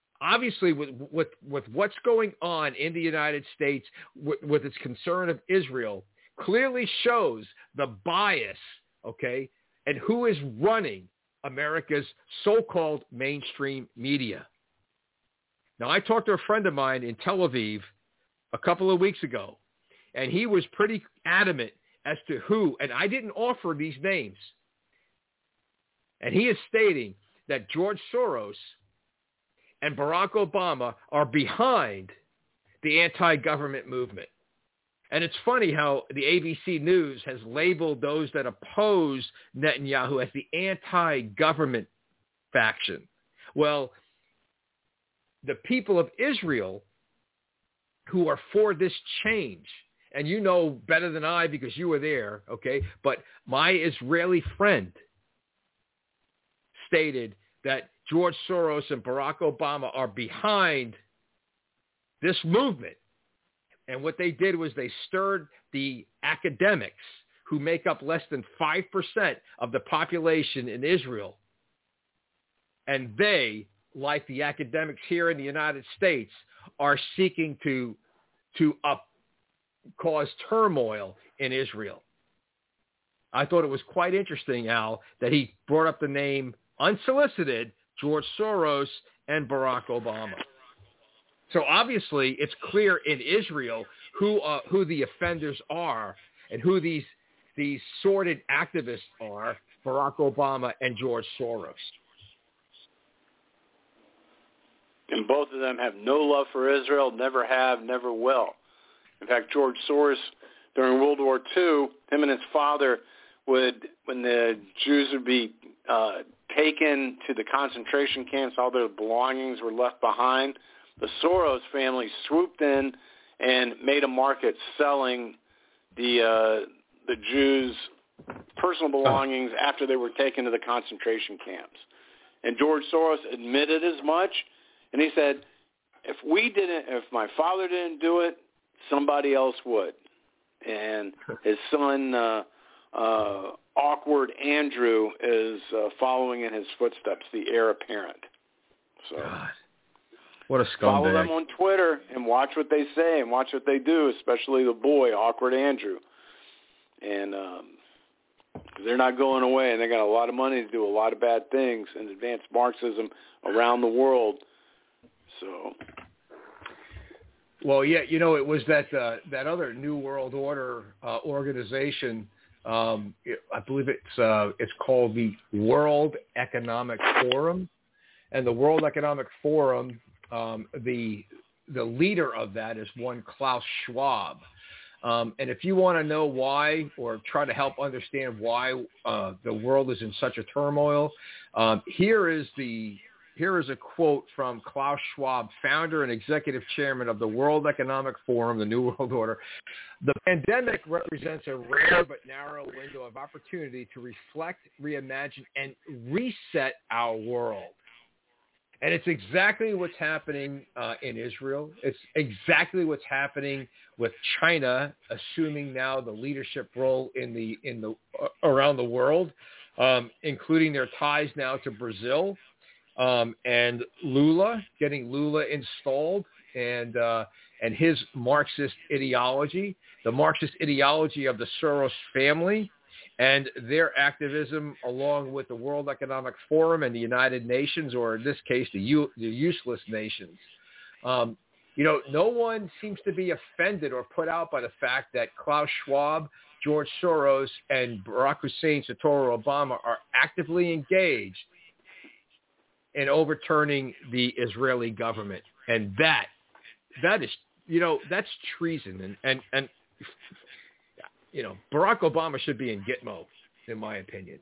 with what's going on in the United States, with its concern of Israel, clearly shows the bias, okay, and who is running America's so-called mainstream media. Now, I talked to a friend of mine in Tel Aviv a couple of weeks ago, and he was pretty adamant as to who, and I didn't offer these names. And he is stating that George Soros and Barack Obama are behind the anti-government movement. And it's funny how the ABC News has labeled those that oppose Netanyahu as the anti-government faction. Well, the people of Israel who are for this change, and you know better than I because you were there, okay, but my Israeli friend stated that George Soros and Barack Obama are behind this movement. And what they did was they stirred the academics, who make up less than 5% of the population in Israel. And they, like the academics here in the United States, are seeking to cause turmoil in Israel. I thought it was quite interesting, Al, that he brought up the name, unsolicited, George Soros and Barack Obama. So obviously, it's clear in Israel who the offenders are and who these sordid activists are, Barack Obama and George Soros. And both of them have no love for Israel, never have, never will. In fact, George Soros during World War II, him and his father would, when the Jews would be taken to the concentration camps, all their belongings were left behind, the Soros family swooped in and made a market selling the Jews' personal belongings after they were taken to the concentration camps. And George Soros admitted as much, and he said, if my father didn't do it, somebody else would. And his son, Awkward Andrew, is following in his footsteps, the heir apparent. So, God, what a scumbag. Follow them on Twitter and watch what they say and watch what they do, especially the boy, Awkward Andrew. And they're not going away, and they got a lot of money to do a lot of bad things and advance Marxism around the world. So, well, yeah, you know, it was that other New World Order organization. I believe it's called the World Economic Forum, and the World Economic Forum, the leader of that is one Klaus Schwab. And if you want to know why, or try to help understand why the world is in such a turmoil, here is a quote from Klaus Schwab, founder and executive chairman of the World Economic Forum, the New World Order. The pandemic represents a rare but narrow window of opportunity to reflect, reimagine, and reset our world. And it's exactly what's happening in Israel. It's exactly what's happening with China assuming now the leadership role in the around the world, including their ties now to Brazil, and Lula, getting Lula installed, and his Marxist ideology, the Marxist ideology of the Soros family, and their activism along with the World Economic Forum and the United Nations, or in this case, the useless nations. You know, no one seems to be offended or put out by the fact that Klaus Schwab, George Soros, and Barack Hussein Satoru Obama are actively engaged in overturning the Israeli government. And that is, you know, that's treason. And you know, Barack Obama should be in Gitmo, in my opinion.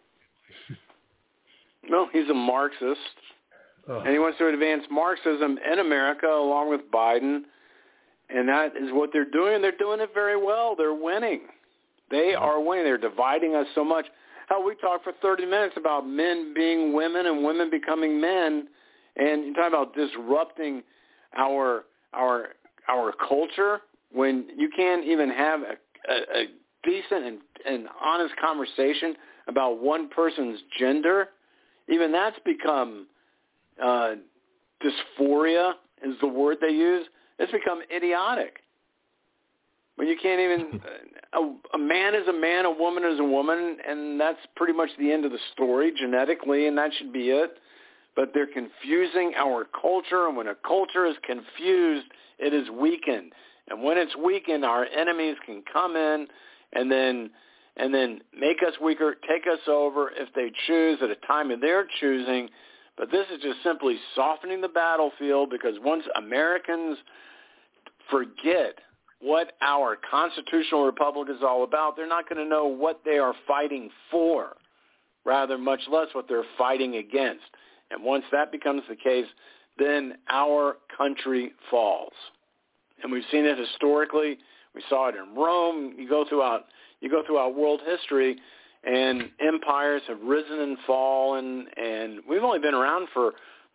No, he's a Marxist. And he wants to advance Marxism in America along with Biden. And that is what they're doing. They're doing it very well. They're winning. They are winning. They're dividing us so much. Hell, we talked for 30 minutes about men being women and women becoming men. And you're talking about disrupting our culture when you can't even have a decent and honest conversation about one person's gender. Even that's become dysphoria is the word they use. It's become idiotic. When you can't even a man is a man, a woman is a woman, and that's pretty much the end of the story genetically, and that should be it. But they're confusing our culture, and when a culture is confused, it is weakened. And when it's weakened, our enemies can come in and then make us weaker, take us over if they choose at a time of their choosing. But this is just simply softening the battlefield, because once Americans forget what our constitutional republic is all about, they're not going to know what they are fighting for, rather much less what they're fighting against. And once that becomes the case, then our country falls. And we've seen it historically. We saw it in Rome. You go throughout world history, and empires have risen and fallen. And we've only been around for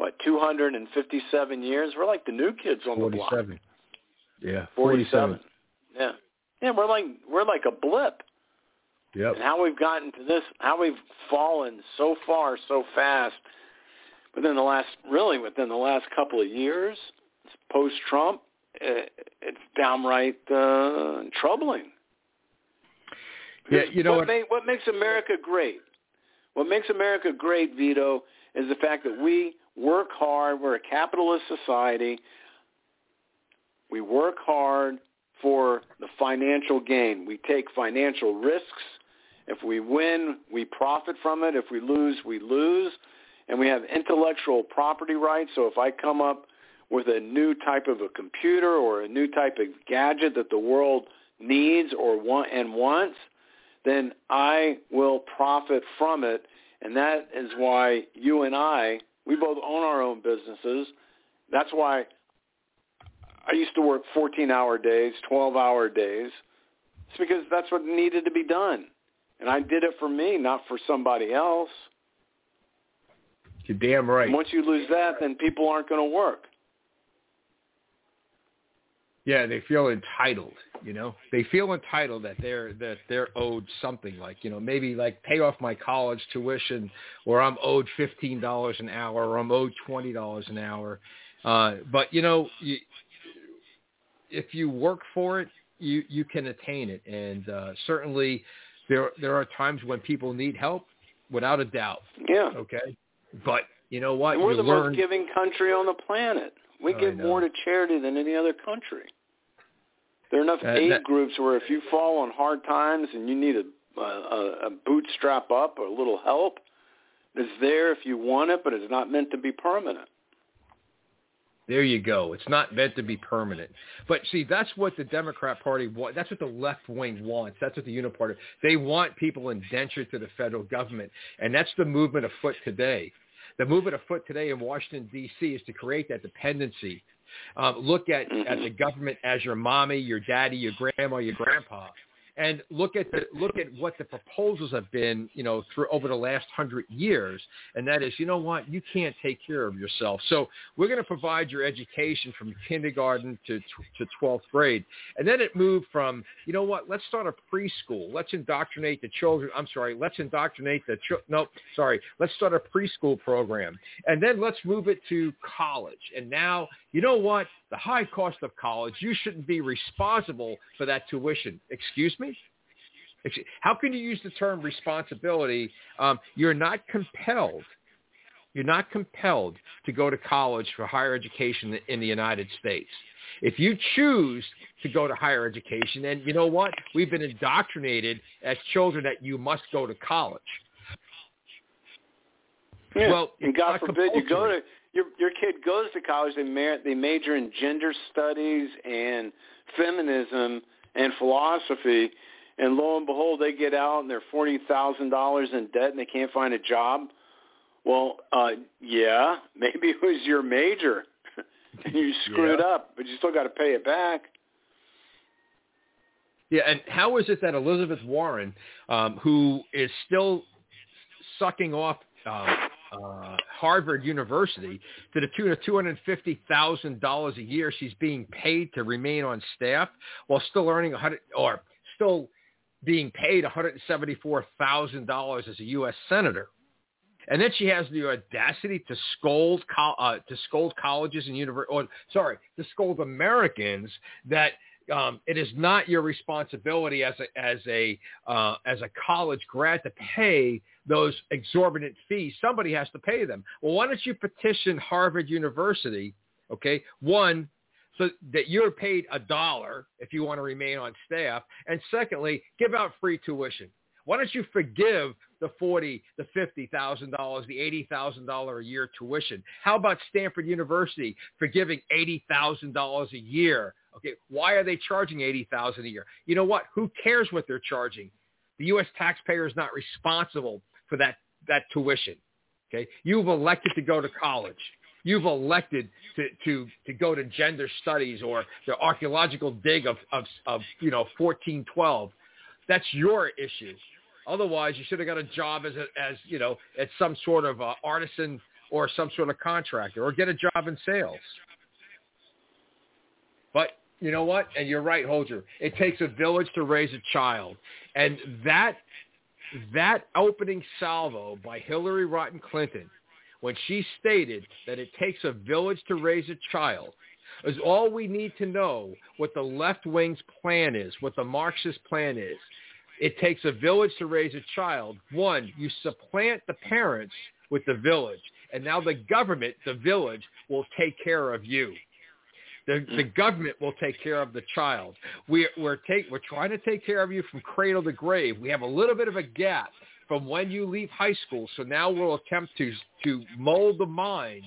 257 years. We're like the new kids on 47. the block. Yeah, 47. Yeah, we're like a blip. Yep. And how we've gotten to this, how we've fallen so far, so fast, within the last couple of years, post-Trump, it's downright troubling. Yeah, you know what makes America great? What makes America great, Vito, is the fact that we work hard. We're a capitalist society. We work hard for the financial gain. We take financial risks. If we win, we profit from it. If we lose, we lose. And we have intellectual property rights. So if I come up with a new type of a computer or a new type of gadget that the world needs or wants, then I will profit from it. And that is why you and we both own our own businesses. That's why I used to work 14-hour days, 12-hour days. It's because that's what needed to be done. And I did it for me, not for somebody else. You're damn right. And once you lose that, then people aren't going to work. Yeah, they feel entitled, They feel entitled that they're owed something, like, maybe like pay off my college tuition, or I'm owed $15 an hour, or I'm owed $20 an hour. But if you work for it, you can attain it. And certainly there are times when people need help, without a doubt. Yeah. Okay. But you know what? And we're the most giving country on the planet. We give more to charity than any other country. There are enough aid groups where if you fall on hard times and you need a bootstrap up or a little help, it's there if you want it, but it's not meant to be permanent. There you go. It's not meant to be permanent. But see, that's what the Democrat Party wants. That's what the left wing wants. That's what the Uniparty. They want people indentured to the federal government, and that's the movement afoot today. The movement afoot today in Washington, D.C. is to create that dependency. Look at the government as your mommy, your daddy, your grandma, your grandpa, and look at what the proposals have been, through over the last 100 years. And that is, you know what, you can't take care of yourself. So we're going to provide your education from kindergarten to 12th grade. And then it moved from, you know what, let's start a preschool. Let's indoctrinate the children. Let's start a preschool program. And then let's move it to college. And now, you know what? The high cost of college, you shouldn't be responsible for that tuition. Excuse me? How can you use the term responsibility? You're not compelled. You're not compelled to go to college for higher education in the United States. If you choose to go to higher education, then you know what? We've been indoctrinated as children that you must go to college. Yeah. Well, and God forbid you go to your kid goes to college. They major in gender studies and feminism and philosophy, and lo and behold, they get out and they're $40,000 in debt and they can't find a job. Well, yeah, maybe it was your major and you screwed up, but you still got to pay it back. Yeah, and how is it that Elizabeth Warren, who is still sucking off Harvard University to the tune of $250,000 a year, she's being paid to remain on staff while still earning still being paid $174,000 as a U.S. senator? And then she has the audacity to scold colleges and to scold Americans that it is not your responsibility as a college grad to pay those exorbitant fees. Somebody has to pay them. Well, why don't you petition Harvard University, okay? One, so that you're paid $1 if you want to remain on staff, and secondly, give out free tuition. Why don't you forgive the $40,000, the $50,000, the $80,000 a year tuition? How about Stanford University forgiving $80,000 a year? Okay, why are they charging $80,000 a year? You know what? Who cares what they're charging? The U.S. taxpayer is not responsible for that tuition. Okay, you've elected to go to college. You've elected to go to gender studies or the archaeological dig of 1412. That's your issue. Otherwise, you should have got a job as some sort of artisan or some sort of contractor, or get a job in sales. But you know what? And you're right, Holger. It takes a village to raise a child, and that opening salvo by Hillary Rodham Clinton, when she stated that it takes a village to raise a child, is all we need to know what the left wing's plan is, what the Marxist plan is. It takes a village to raise a child. One, you supplant the parents with the village, and now the government, the village, will take care of you. The government will take care of the child. We're trying to take care of you from cradle to grave. We have a little bit of a gap from when you leave high school, so now we'll attempt to mold the minds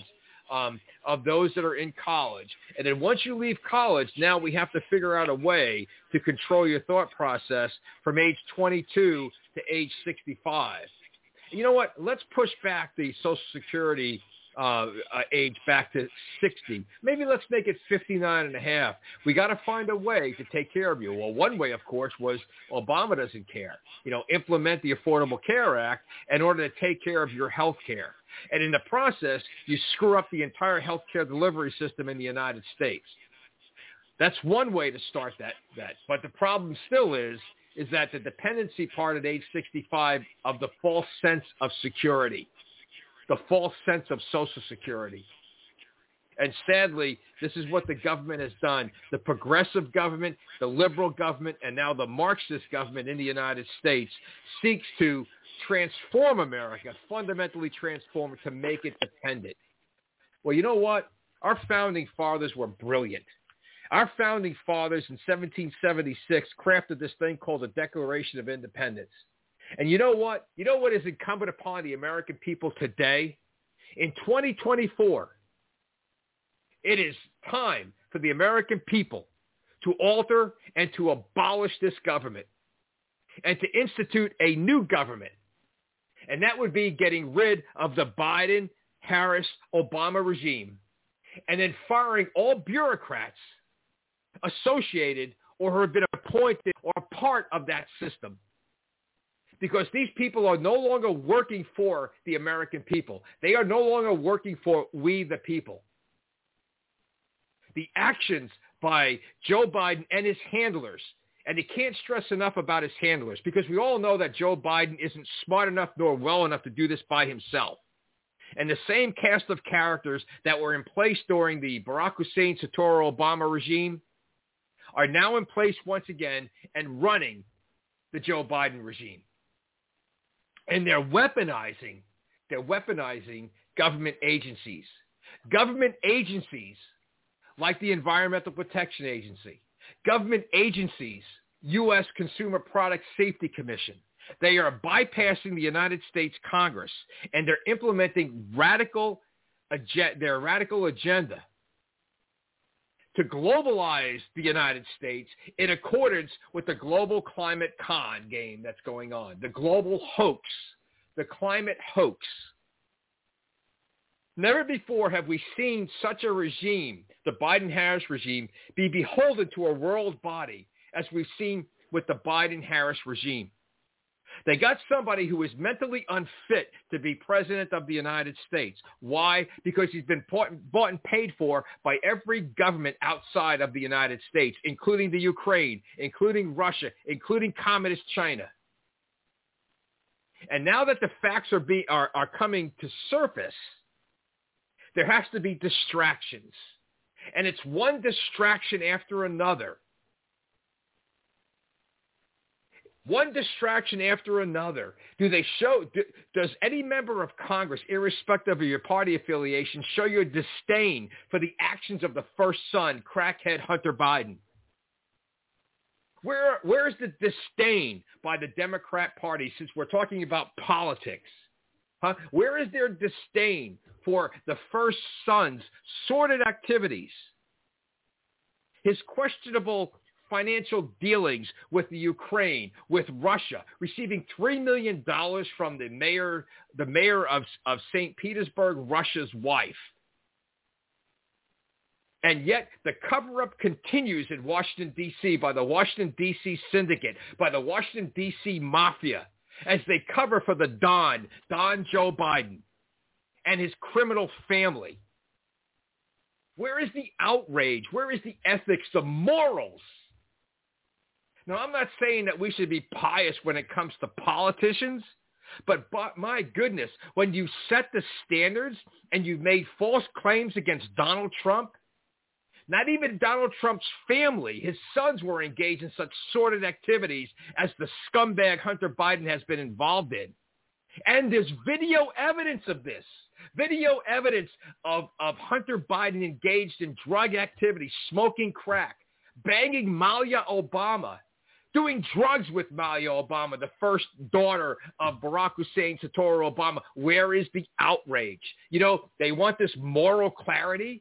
of those that are in college. And then once you leave college, now we have to figure out a way to control your thought process from age 22 to age 65. You know what? Let's push back the Social Security age back to 60. Maybe let's make it 59 and a half. We got to find a way to take care of you. Well, one way, of course, was Obama doesn't care. Implement the Affordable Care Act in order to take care of your health care. And in the process, you screw up the entire health care delivery system in the United States. That's one way to start that. But the problem still is that the dependency part at age 65 of the false sense of security, the false sense of Social Security. And sadly, this is what the government has done. The progressive government, the liberal government, and now the Marxist government in the United States seeks to transform America, fundamentally transform it to make it dependent. Well, you know what? Our founding fathers were brilliant. Our founding fathers in 1776 crafted this thing called the Declaration of Independence. And you know what? You know what is incumbent upon the American people today? In 2024, it is time for the American people to alter and to abolish this government and to institute a new government. And that would be getting rid of the Biden, Harris, Obama regime and then firing all bureaucrats associated or who have been appointed or part of that system. Because these people are no longer working for the American people. They are no longer working for we the people. The actions by Joe Biden and his handlers, and he can't stress enough about his handlers, because we all know that Joe Biden isn't smart enough nor well enough to do this by himself. And the same cast of characters that were in place during the Barack Hussein Soetoro Obama regime are now in place once again and running the Joe Biden regime. And they're weaponizing government agencies. Government agencies like the Environmental Protection Agency, government agencies, U.S. Consumer Product Safety Commission. They are bypassing the United States Congress, and they're implementing their radical agenda to globalize the United States in accordance with the global climate con game that's going on, the global hoax, the climate hoax. Never before have we seen such a regime, the Biden-Harris regime, be beholden to a world body as we've seen with the Biden-Harris regime. They got somebody who is mentally unfit to be president of the United States. Why? Because he's been bought and paid for by every government outside of the United States, including the Ukraine, including Russia, including Communist China. And now that the facts are coming to surface, there has to be distractions. And it's one distraction after another. One distraction after another. Does any member of Congress, irrespective of your party affiliation, show your disdain for the actions of the first son, crackhead Hunter Biden? Where's the disdain by the Democrat Party, since we're talking about politics? Huh? Where is their disdain for the first son's sordid activities? His questionable financial dealings with the Ukraine, with Russia, receiving $3 million from the mayor of St. Petersburg, Russia's wife. And yet the cover-up continues in Washington, D.C. by the Washington, D.C. syndicate, by the Washington, D.C. mafia, as they cover for the Don Joe Biden, and his criminal family. Where is the outrage? Where is the ethics, the morals? Now, I'm not saying that we should be pious when it comes to politicians, but my goodness, when you set the standards and you've made false claims against Donald Trump, not even Donald Trump's family, his sons were engaged in such sordid activities as the scumbag Hunter Biden has been involved in. And there's video evidence of this. Video evidence of Hunter Biden engaged in drug activity, smoking crack, banging Malia Obama, doing drugs with Malia Obama, the first daughter of Barack Hussein Satoru Obama. Where is the outrage? You know, they want this moral clarity,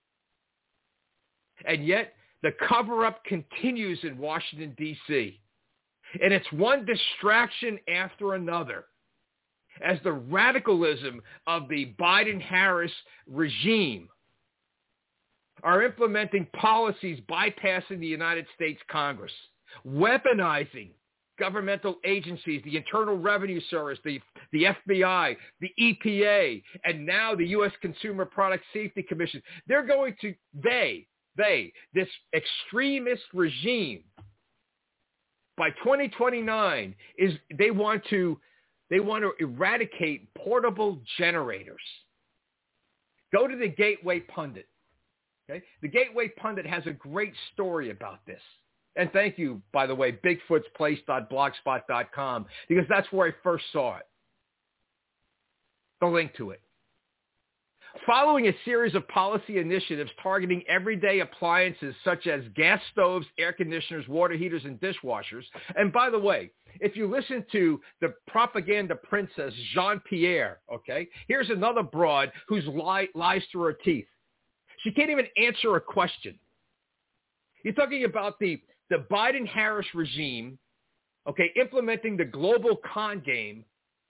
and yet the cover-up continues in Washington, D.C., and it's one distraction after another as the radicalism of the Biden-Harris regime are implementing policies bypassing the United States Congress, weaponizing governmental agencies, the Internal Revenue Service, the FBI, the EPA, and now the U.S. Consumer Product Safety Commission. They're going to, this extremist regime, by 2029, they want to eradicate portable generators. Go to the Gateway Pundit. Okay? The Gateway Pundit has a great story about this. And thank you, by the way, bigfootsplace.blogspot.com, because that's where I first saw it. The link to it. Following a series of policy initiatives targeting everyday appliances such as gas stoves, air conditioners, water heaters, and dishwashers. And by the way, if you listen to the propaganda princess Jean-Pierre, okay, here's another broad who's lies through her teeth. She can't even answer a question. You're talking about the Biden-Harris regime, okay, implementing the global con game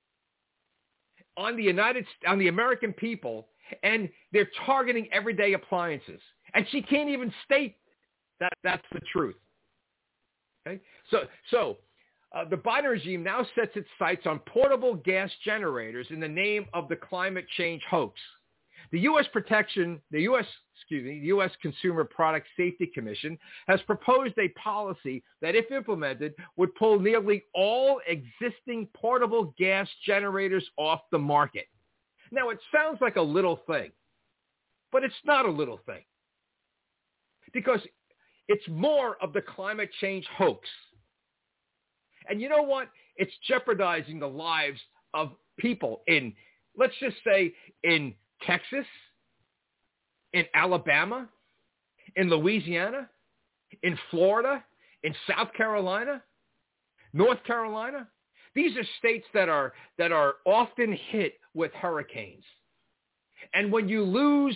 on the American people, and they're targeting everyday appliances. And she can't even state that that's the truth. Okay? So the Biden regime now sets its sights on portable gas generators in the name of the climate change hoax. The U.S. Consumer Product Safety Commission has proposed a policy that, if implemented, would pull nearly all existing portable gas generators off the market. Now, it sounds like a little thing, but it's not a little thing, because it's more of the climate change hoax. And you know what? It's jeopardizing the lives of people in, let's just say, in Texas, in Alabama, in Louisiana, in Florida, in South Carolina, North Carolina. These are states that are often hit with hurricanes. And when you lose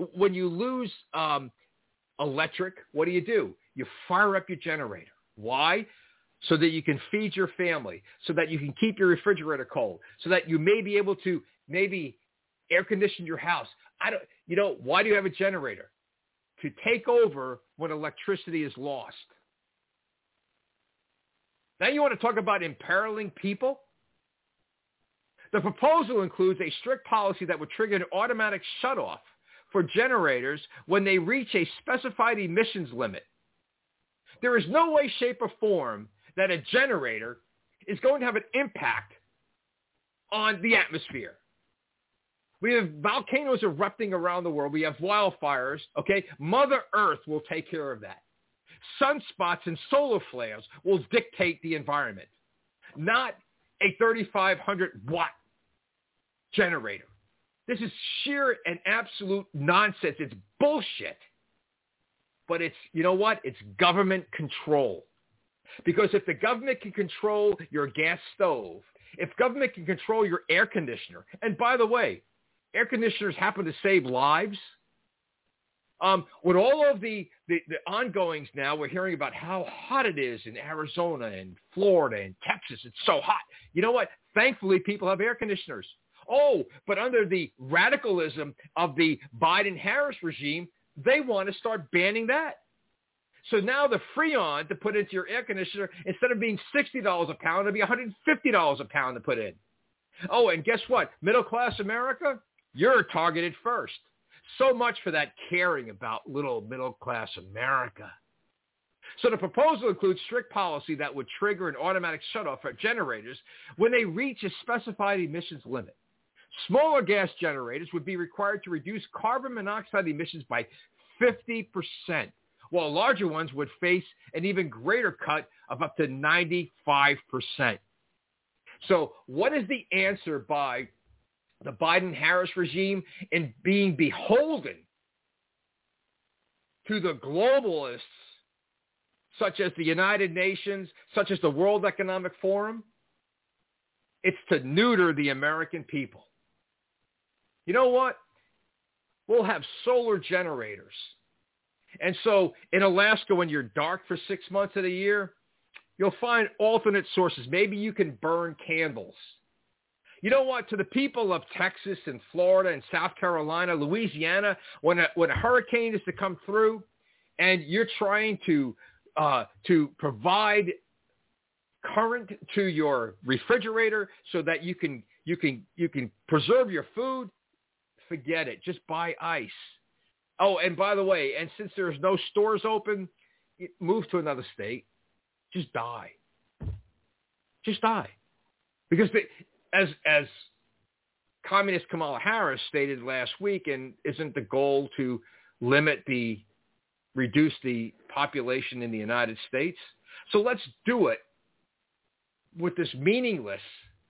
electric, what do? You fire up your generator. Why? So that you can feed your family, so that you can keep your refrigerator cold, so that you may be able to maybe air condition your house. Why do you have a generator? To take over when electricity is lost. Now you want to talk about imperiling people? The proposal includes a strict policy that would trigger an automatic shutoff for generators when they reach a specified emissions limit. There is no way, shape, or form that a generator is going to have an impact on the atmosphere. We have volcanoes erupting around the world. We have wildfires, okay? Mother Earth will take care of that. Sunspots and solar flares will dictate the environment, not a 3,500-watt generator. This is sheer and absolute nonsense. It's bullshit. But it's, you know what? It's government control. Because if the government can control your gas stove, if government can control your air conditioner, and by the way, air conditioners happen to save lives. With all of the ongoings now, we're hearing about how hot it is in Arizona and Florida and Texas. It's so hot. You know what? Thankfully, people have air conditioners. Oh, but under the radicalism of the Biden-Harris regime, they want to start banning that. So now the Freon to put into your air conditioner, instead of being $60 a pound, it'll be $150 a pound to put in. Oh, and guess what? Middle-class America, you're targeted first. So much for that caring about little middle-class America. So the proposal includes strict policy that would trigger an automatic shutoff for generators when they reach a specified emissions limit. Smaller gas generators would be required to reduce carbon monoxide emissions by 50%, while larger ones would face an even greater cut of up to 95%. So what is the answer by the Biden-Harris regime in being beholden to the globalists' such as the United Nations, such as the World Economic Forum, it's to neuter the American people. You know what? We'll have solar generators. And so in Alaska, when you're dark for 6 months of the year, you'll find alternate sources. Maybe you can burn candles. You know what? To the people of Texas and Florida and South Carolina, Louisiana, when a hurricane is to come through and you're trying to provide current to your refrigerator so that you can preserve your food, forget it. Just buy ice. Oh, and by the way, and since there's no stores open, move to another state. Just die. Just die. Because as Communist Kamala Harris stated last week, and isn't the goal to reduce the population in the United States? So let's do it with this meaningless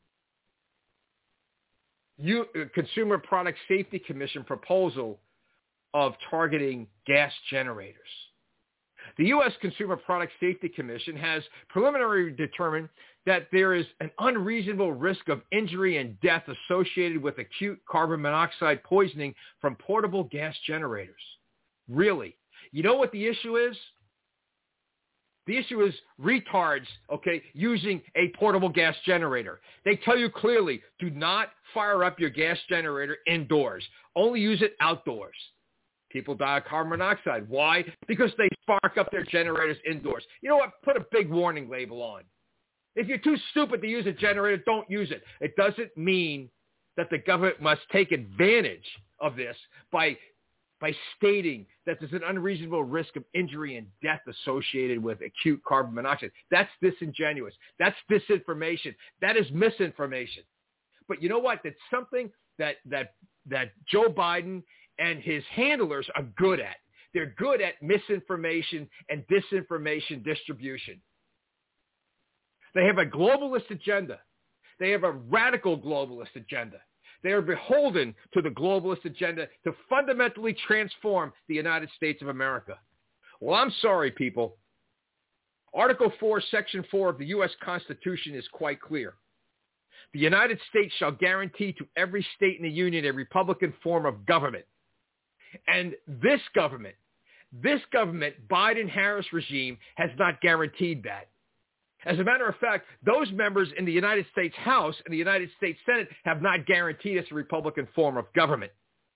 Consumer Product Safety Commission proposal of targeting gas generators. The U.S. Consumer Product Safety Commission has preliminarily determined that there is an unreasonable risk of injury and death associated with acute carbon monoxide poisoning from portable gas generators. Really? You know what the issue is? The issue is retards, using a portable gas generator. They tell you clearly, do not fire up your gas generator indoors. Only use it outdoors. People die of carbon monoxide. Why? Because they spark up their generators indoors. You know what? Put a big warning label on. If you're too stupid to use a generator, don't use it. It doesn't mean that the government must take advantage of this by stating that there's an unreasonable risk of injury and death associated with acute carbon monoxide. That's disingenuous. That's disinformation. That is misinformation. But you know what? That's something that Joe Biden and his handlers are good at. They're good at misinformation and disinformation distribution. They have a globalist agenda. They have a radical globalist agenda. They are beholden to the globalist agenda to fundamentally transform the United States of America. Well, I'm sorry, people. Article 4, Section 4 of the U.S. Constitution is quite clear. The United States shall guarantee to every state in the Union a Republican form of government. And this government, Biden-Harris regime, has not guaranteed that. As a matter of fact, those members in the United States House and the United States Senate have not guaranteed us a Republican form of government.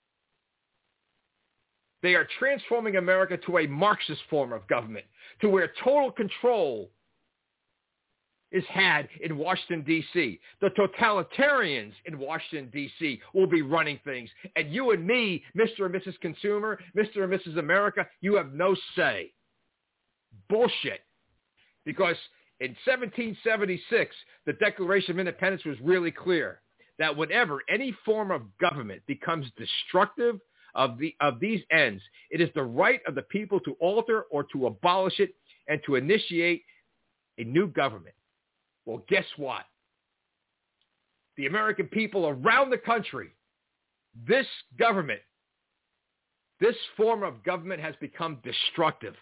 They are transforming America to a Marxist form of government, to where total control is had in Washington, D.C. The totalitarians in Washington, D.C. will be running things. And you and me, Mr. and Mrs. Consumer, Mr. and Mrs. America, you have no say. Bullshit. Because in 1776, the Declaration of Independence was really clear that whenever any form of government becomes destructive of these ends, it is the right of the people to alter or to abolish it and to initiate a new government. Well, guess what? The American people around the country, this government, this form of government has become destructive.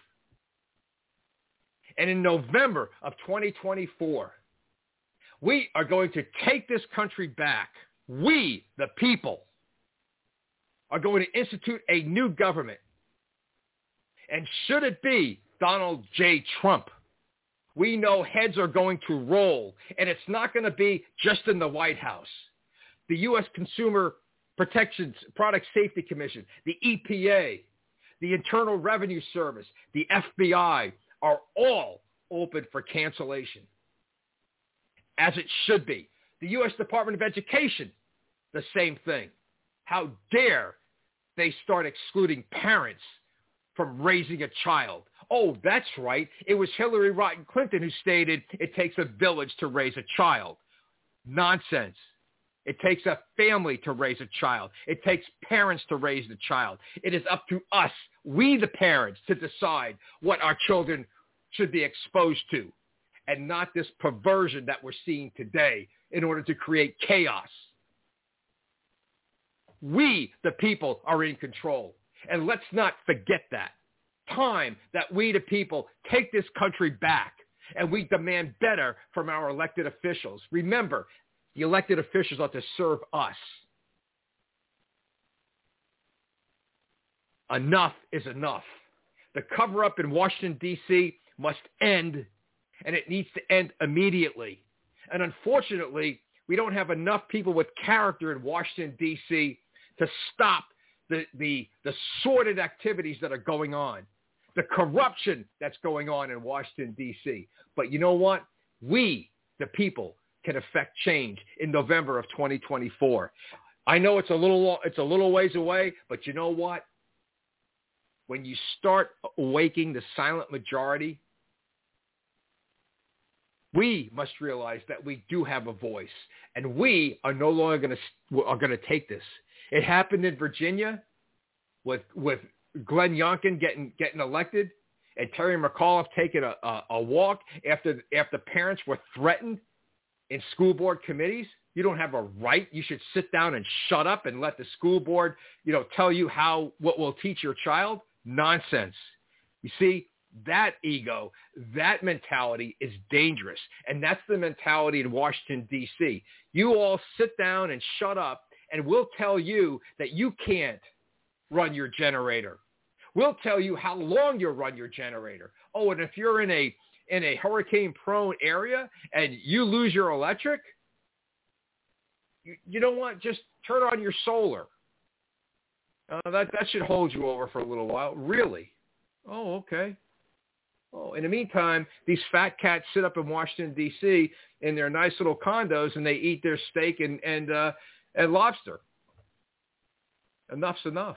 And in November of 2024, we are going to take this country back. We, the people, are going to institute a new government. And should it be Donald J. Trump, we know heads are going to roll. And it's not going to be just in the White House. The U.S. Consumer Product Safety Commission, the EPA, the Internal Revenue Service, the FBI, are all open for cancellation, as it should be. The U.S. Department of Education, the same thing. How dare they start excluding parents from raising a child? Oh, that's right. It was Hillary Rodham Clinton who stated it takes a village to raise a child. Nonsense. It takes a family to raise a child. It takes parents to raise the child. It is up to us, we the parents, to decide what our children should be exposed to, and not this perversion that we're seeing today in order to create chaos. We, the people, are in control. And let's not forget that. time that we, the people, take this country back and we demand better from our elected officials. Remember, the elected officials are to serve us. Enough is enough. The cover-up in Washington, D.C. must end, and it needs to end immediately. And unfortunately, we don't have enough people with character in Washington, D.C. to stop the sordid activities that are going on, the corruption that's going on in Washington, D.C. But you know what? We, the people, can affect change in November of 2024. I know it's a little ways away, but you know what? When you start awaking the silent majority, we must realize that we do have a voice, and we are no longer going to take this. It happened in Virginia with Glenn Youngkin getting elected, and Terry McAuliffe taking a walk after parents were threatened in school board committees. You don't have a right. You should sit down and shut up and let the school board, tell you what will teach your child. Nonsense. You see, that ego, that mentality is dangerous. And that's the mentality in Washington, D.C. You all sit down and shut up, and we'll tell you that you can't run your generator. We'll tell you how long you'll run your generator. Oh, and if you're in a hurricane-prone area and you lose your electric, you know what? Just turn on your solar. That should hold you over for a little while. Really? Oh, okay. Oh, in the meantime, these fat cats sit up in Washington, D.C. in their nice little condos, and they eat their steak and lobster. Enough's enough.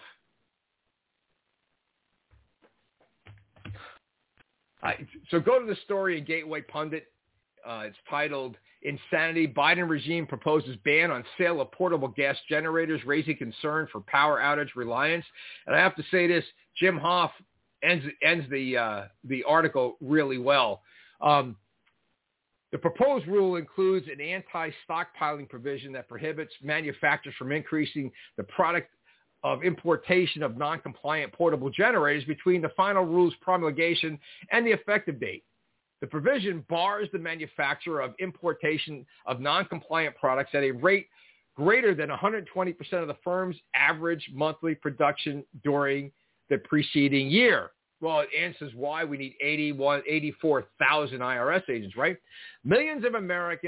So go to the story in Gateway Pundit. It's titled, Insanity, Biden Regime Proposes Ban on Sale of Portable Gas Generators, Raising Concern for Power Outage Reliance. And I have to say this, Jim Hoff ends the article really well. The proposed rule includes an anti-stockpiling provision that prohibits manufacturers from increasing the product of importation of non-compliant portable generators between the final rule's promulgation and the effective date. The provision bars the manufacturer of importation of non-compliant products at a rate greater than 120% of the firm's average monthly production during the preceding year. Well, it answers why we need 84,000 IRS agents, right? Millions of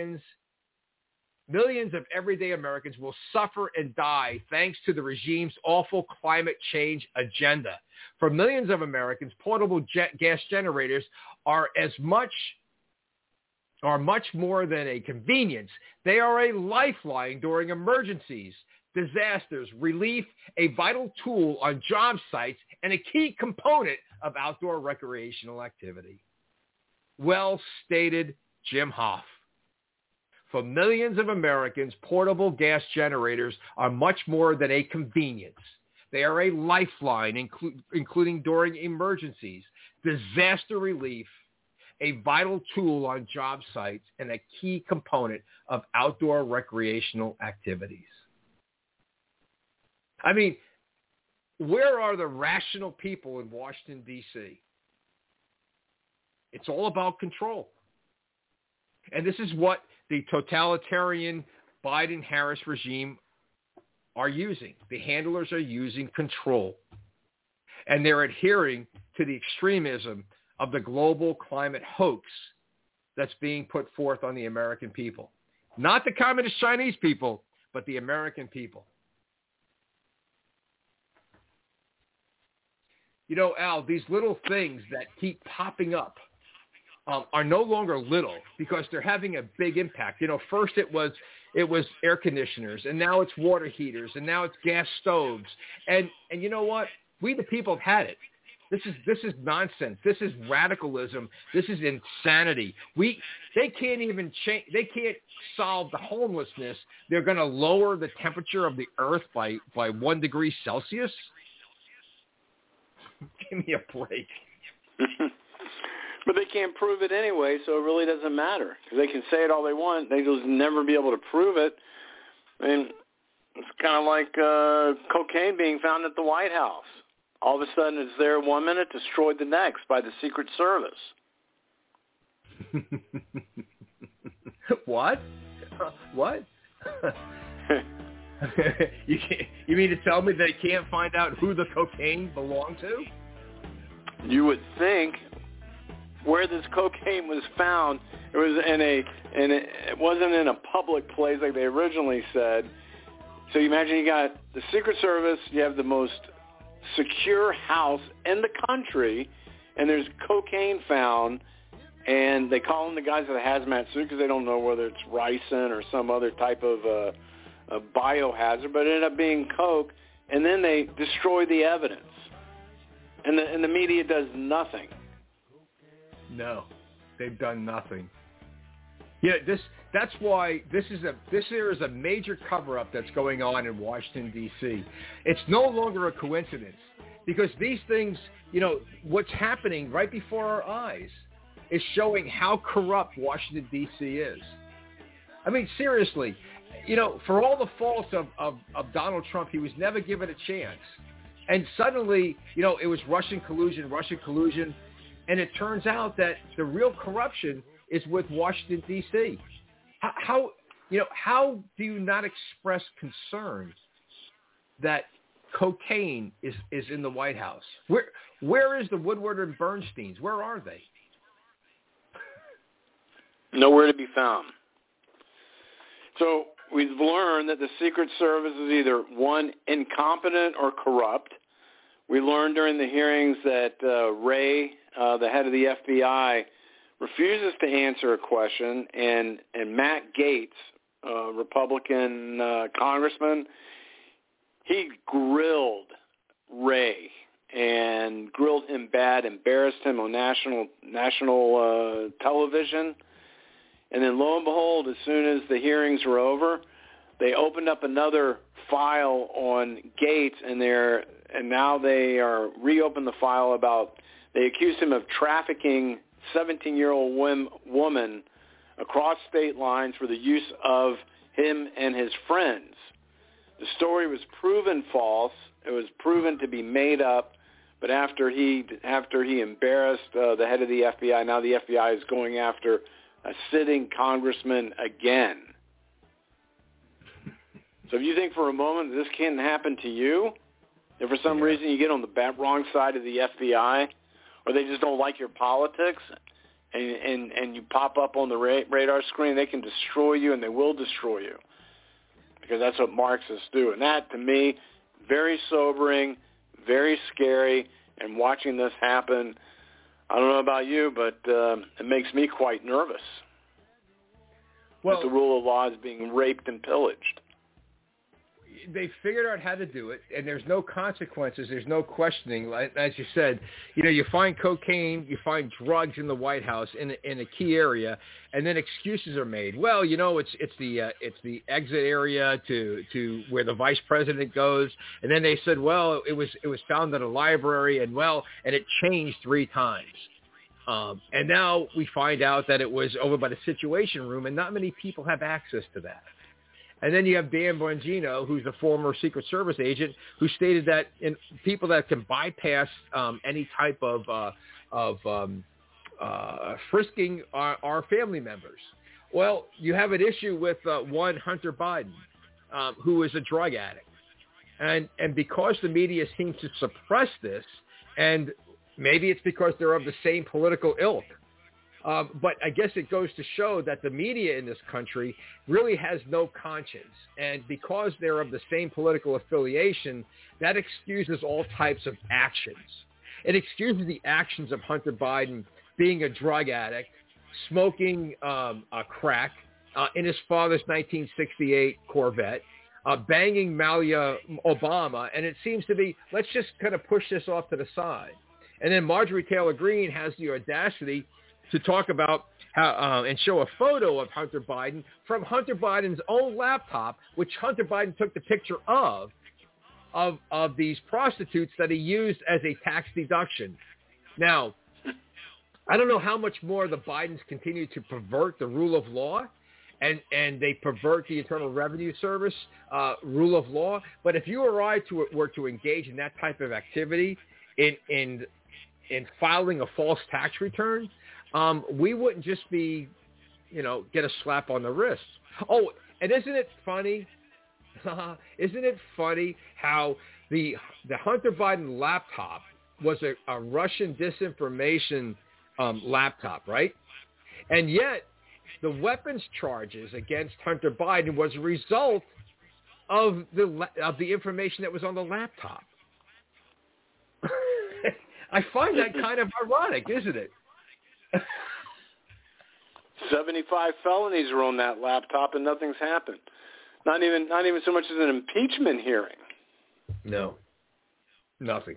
everyday Americans will suffer and die thanks to the regime's awful climate change agenda. For millions of Americans, portable gas generators are much more than a convenience. They are a lifeline during emergencies, disasters, relief, a vital tool on job sites, and a key component of outdoor recreational activity. Well stated, Jim Hoff. For millions of Americans, portable gas generators are much more than a convenience. They are a lifeline, including during emergencies, disaster relief, a vital tool on job sites, and a key component of outdoor recreational activities. I mean, where are the rational people in Washington, D.C.? It's all about control. And this is what the totalitarian Biden-Harris regime are using. The handlers are using control. And they're adhering to the extremism of the global climate hoax that's being put forth on the American people. Not the communist Chinese people, but the American people. You know, Al, these little things that keep popping up are no longer little because they're having a big impact. You know, first it was air conditioners, and now it's water heaters, and now it's gas stoves. And you know what? We the people have had it. This is nonsense. This is radicalism. This is insanity. They can't even change. They can't solve the homelessness. They're going to lower the temperature of the earth by 1 degree Celsius. Give me a break. But they can't prove it anyway, so it really doesn't matter. Because they can say it all they want. They just never be able to prove it. I mean, it's kind of like cocaine being found at the White House. All of a sudden, it's there 1 minute, destroyed the next by the Secret Service. What? What? You mean to tell me they can't find out who the cocaine belonged to? You would think where this cocaine was found, it was it wasn't in a public place like they originally said. So you imagine you got the Secret Service, you have the most secure house in the country, and there's cocaine found, and they call in the guys with a hazmat suit because they don't know whether it's ricin or some other type of a biohazard, but it ended up being coke, and then they destroy the evidence. And the media does nothing. No, they've done nothing. Yeah, that's why this here is a major cover-up that's going on in Washington, D.C. It's no longer a coincidence because these things, what's happening right before our eyes is showing how corrupt Washington, D.C. is. I mean, seriously, for all the faults of Donald Trump, he was never given a chance. And suddenly, it was Russian collusion, and it turns out that the real corruption is with Washington, D.C. How do you not express concern that cocaine is in the White House? Where is the Woodward and Bernsteins? Where are they? Nowhere to be found. So we've learned that the Secret Service is either, one, incompetent or corrupt. We learned during the hearings that Wray, the head of the FBI, refuses to answer a question, and Matt Gaetz, Republican congressman, he grilled Wray and grilled him bad, embarrassed him on national television. And then lo and behold, as soon as the hearings were over, they opened up another file on Gaetz, and now they are reopened the file about, they accused him of trafficking 17-year-old woman across state lines for the use of him and his friends. The story was proven false. It was proven to be made up. But after he embarrassed the head of the FBI, now the FBI is going after a sitting congressman again. So if you think for a moment this can't happen to you, if for some reason you get on the wrong side of the FBI, or they just don't like your politics, and you pop up on the radar screen, they can destroy you, and they will destroy you, because that's what Marxists do. And that, to me, very sobering, very scary, and watching this happen, I don't know about you, but it makes me quite nervous. Well, that the rule of law is being raped and pillaged. They figured out how to do it, and there's no consequences. There's no questioning. As you said, you find cocaine, you find drugs in the White House in a key area, and then excuses are made. Well, it's the exit area to where the vice president goes, and then they said, well, it was found in a library, and it changed 3 times. And now we find out that it was over by the Situation Room, and not many people have access to that. And then you have Dan Bongino, who's a former Secret Service agent, who stated that in people that can bypass any type of frisking are family members. Well, you have an issue with one Hunter Biden, who is a drug addict. And because the media seems to suppress this, and maybe it's because they're of the same political ilk, but I guess it goes to show that the media in this country really has no conscience. And because they're of the same political affiliation, that excuses all types of actions. It excuses the actions of Hunter Biden being a drug addict, smoking crack in his father's 1968 Corvette, banging Malia Obama, and it seems to be, let's just kind of push this off to the side. And then Marjorie Taylor Greene has the audacity to talk about how and show a photo of Hunter Biden from Hunter Biden's own laptop, which Hunter Biden took the picture of these prostitutes that he used as a tax deduction. Now, I don't know how much more the Bidens continue to pervert the rule of law, and they pervert the Internal Revenue Service rule of law. But if you or I were to engage in that type of activity, in filing a false tax return, we wouldn't just be, get a slap on the wrist. Oh, and isn't it funny? Isn't it funny how the Hunter Biden laptop was a Russian disinformation laptop, right? And yet the weapons charges against Hunter Biden was a result of the information that was on the laptop. I find that kind of ironic, isn't it? 75 felonies are on that laptop, and nothing's happened. Not even so much as an impeachment hearing. No, nothing.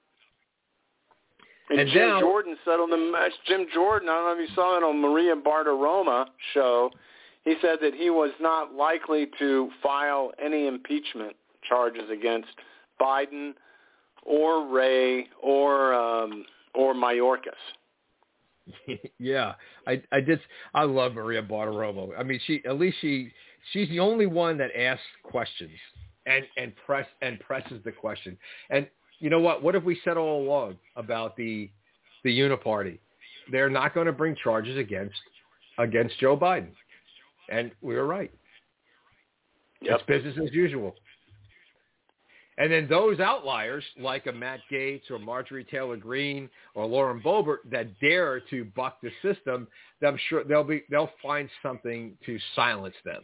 And Jim Jordan said on Jim Jordan, I don't know if you saw it on Maria Bartiromo show, he said that he was not likely to file any impeachment charges against Biden or Wray or Mayorkas. Yeah, I did. I love Maria Bartiromo. I mean, she's the only one that asks questions and presses the question. And you know what? What have we said all along about the Uniparty? They're not going to bring charges against Joe Biden, and we were right. Yep. It's business as usual. And then those outliers, like a Matt Gaetz or Marjorie Taylor Greene or Lauren Boebert, that dare to buck the system, I'm sure they'll find something to silence them.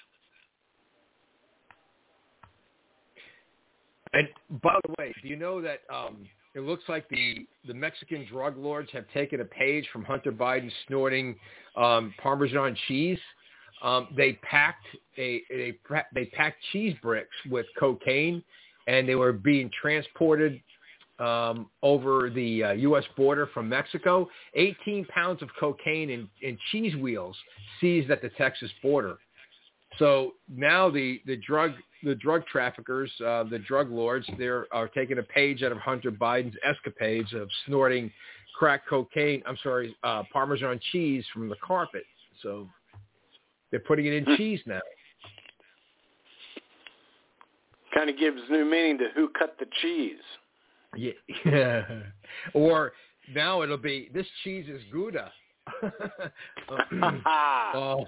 And by the way, do you know that it looks like the Mexican drug lords have taken a page from Hunter Biden snorting Parmesan cheese? They packed cheese bricks with cocaine, and they were being transported over the U.S. border from Mexico. 18 pounds of cocaine in cheese wheels seized at the Texas border. So now the drug traffickers, the drug lords, are taking a page out of Hunter Biden's escapades of snorting crack cocaine. Parmesan cheese from the carpet. So they're putting it in cheese now. Kind of gives new meaning to who cut the cheese. Yeah. Or now it'll be, this cheese is Gouda. Oh.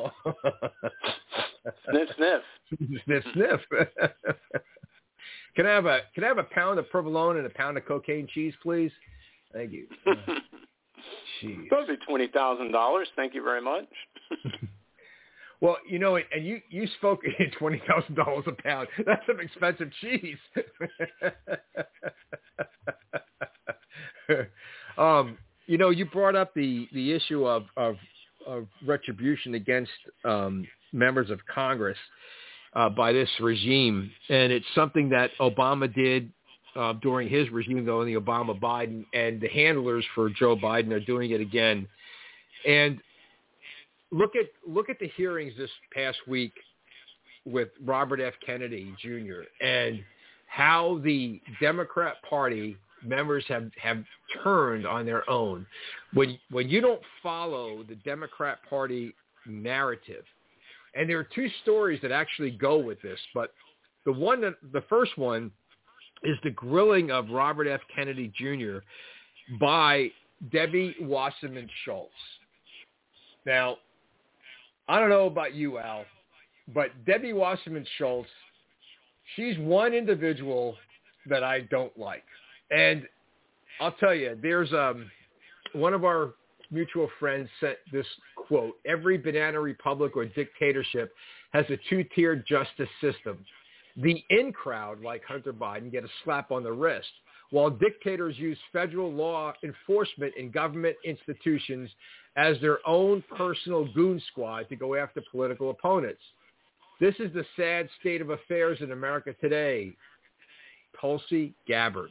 Sniff, sniff. Sniff, sniff. Can I have a pound of provolone and a pound of cocaine cheese, please? Thank you. Cheese. Those are $20,000. Thank you very much. Well, and you spoke at $20,000 a pound. That's some expensive cheese. You brought up the issue of retribution against members of Congress by this regime, and it's something that Obama did during his regime, though, in the Obama-Biden, and the handlers for Joe Biden are doing it again. And look at the hearings this past week with Robert F. Kennedy Jr. and how the Democrat Party members have turned on their own. When you don't follow the Democrat Party narrative, and there are two stories that actually go with this, but the first one is the grilling of Robert F. Kennedy Jr. by Debbie Wasserman Schultz. Now, I don't know about you, Al, but Debbie Wasserman Schultz, she's one individual that I don't like. And I'll tell you, there's one of our mutual friends sent this quote: "Every banana republic or dictatorship has a two-tiered justice system. The in crowd, like Hunter Biden, get a slap on the wrist, while dictators use federal law enforcement and government institutions as their own personal goon squad to go after political opponents. This is the sad state of affairs in America today." Tulsi Gabbard.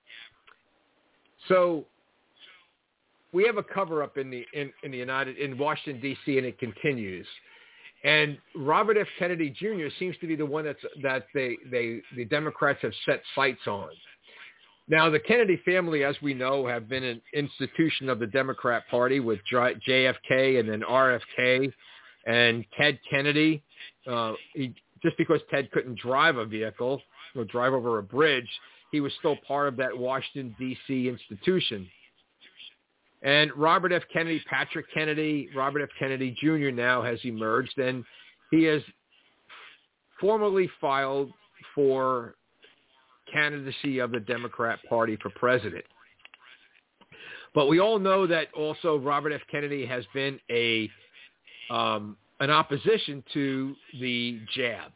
So we have a cover-up in Washington, D.C., and it continues. And Robert F. Kennedy Jr. seems to be the one that the Democrats have set sights on. Now, the Kennedy family, as we know, have been an institution of the Democrat Party with JFK and then RFK and Ted Kennedy. Just because Ted couldn't drive a vehicle or drive over a bridge, he was still part of that Washington, D.C. institution. And Robert F. Kennedy, Patrick Kennedy, Robert F. Kennedy Jr. now has emerged, and he has formally filed for candidacy of the Democrat Party for president. But we all know that also Robert F. Kennedy has been an opposition to the jab.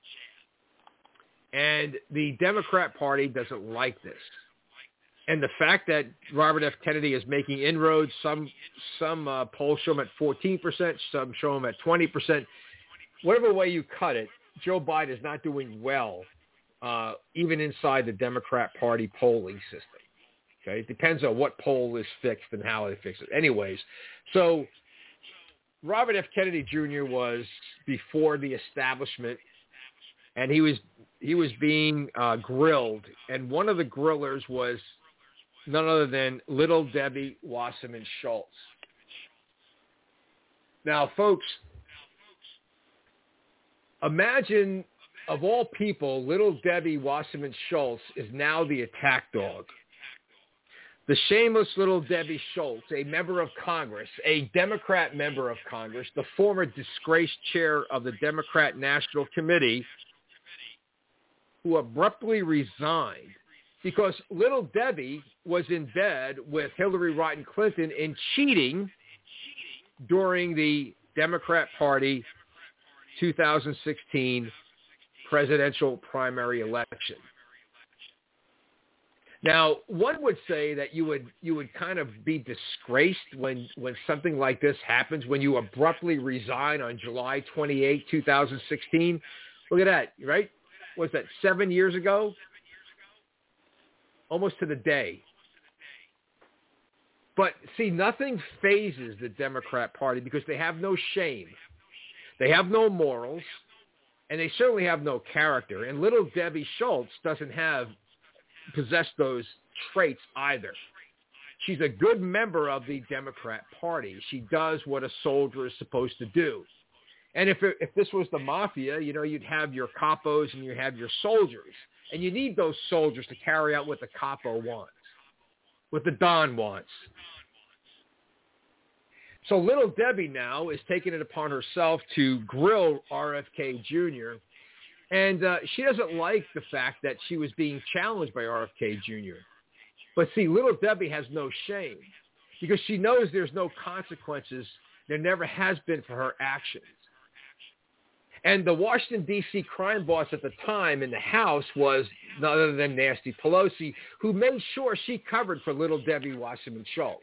And the Democrat Party doesn't like this. And the fact that Robert F. Kennedy is making inroads, some polls show him at 14%, some show him at 20%. Whatever way you cut it, Joe Biden is not doing well, even inside the Democrat Party polling system. Okay, it depends on what poll is fixed and how they fix it. Anyways, so Robert F. Kennedy Jr. was before the establishment, and he was being grilled, and one of the grillers was none other than Little Debbie Wasserman Schultz. Now, folks, imagine, of all people, Little Debbie Wasserman Schultz is now the attack dog. The shameless Little Debbie Schultz, a member of Congress, a Democrat member of Congress, the former disgraced chair of the Democrat National Committee, who abruptly resigned because Little Debbie was in bed with Hillary Rodham Clinton in cheating during the Democrat Party 2016 presidential primary election. Now, one would say that you would kind of be disgraced when something like this happens, when you abruptly resign on July 28, 2016. Look at that, right? Was that 7 years ago? Almost to the day. But see, nothing phases the Democrat Party because they have no shame. They have no morals, and they certainly have no character. And Little Debbie Schultz doesn't possess those traits either. She's a good member of the Democrat Party. She does what a soldier is supposed to do. And if this was the mafia, you'd have your capos and you have your soldiers. And you need those soldiers to carry out what the capo wants, what the Don wants. So Little Debbie now is taking it upon herself to grill RFK Jr., and she doesn't like the fact that she was being challenged by RFK Jr. But see, Little Debbie has no shame because she knows there's no consequences. There never has been for her actions. And the Washington, D.C. crime boss at the time in the House was none other than Nancy Pelosi, who made sure she covered for Little Debbie Wasserman Schultz.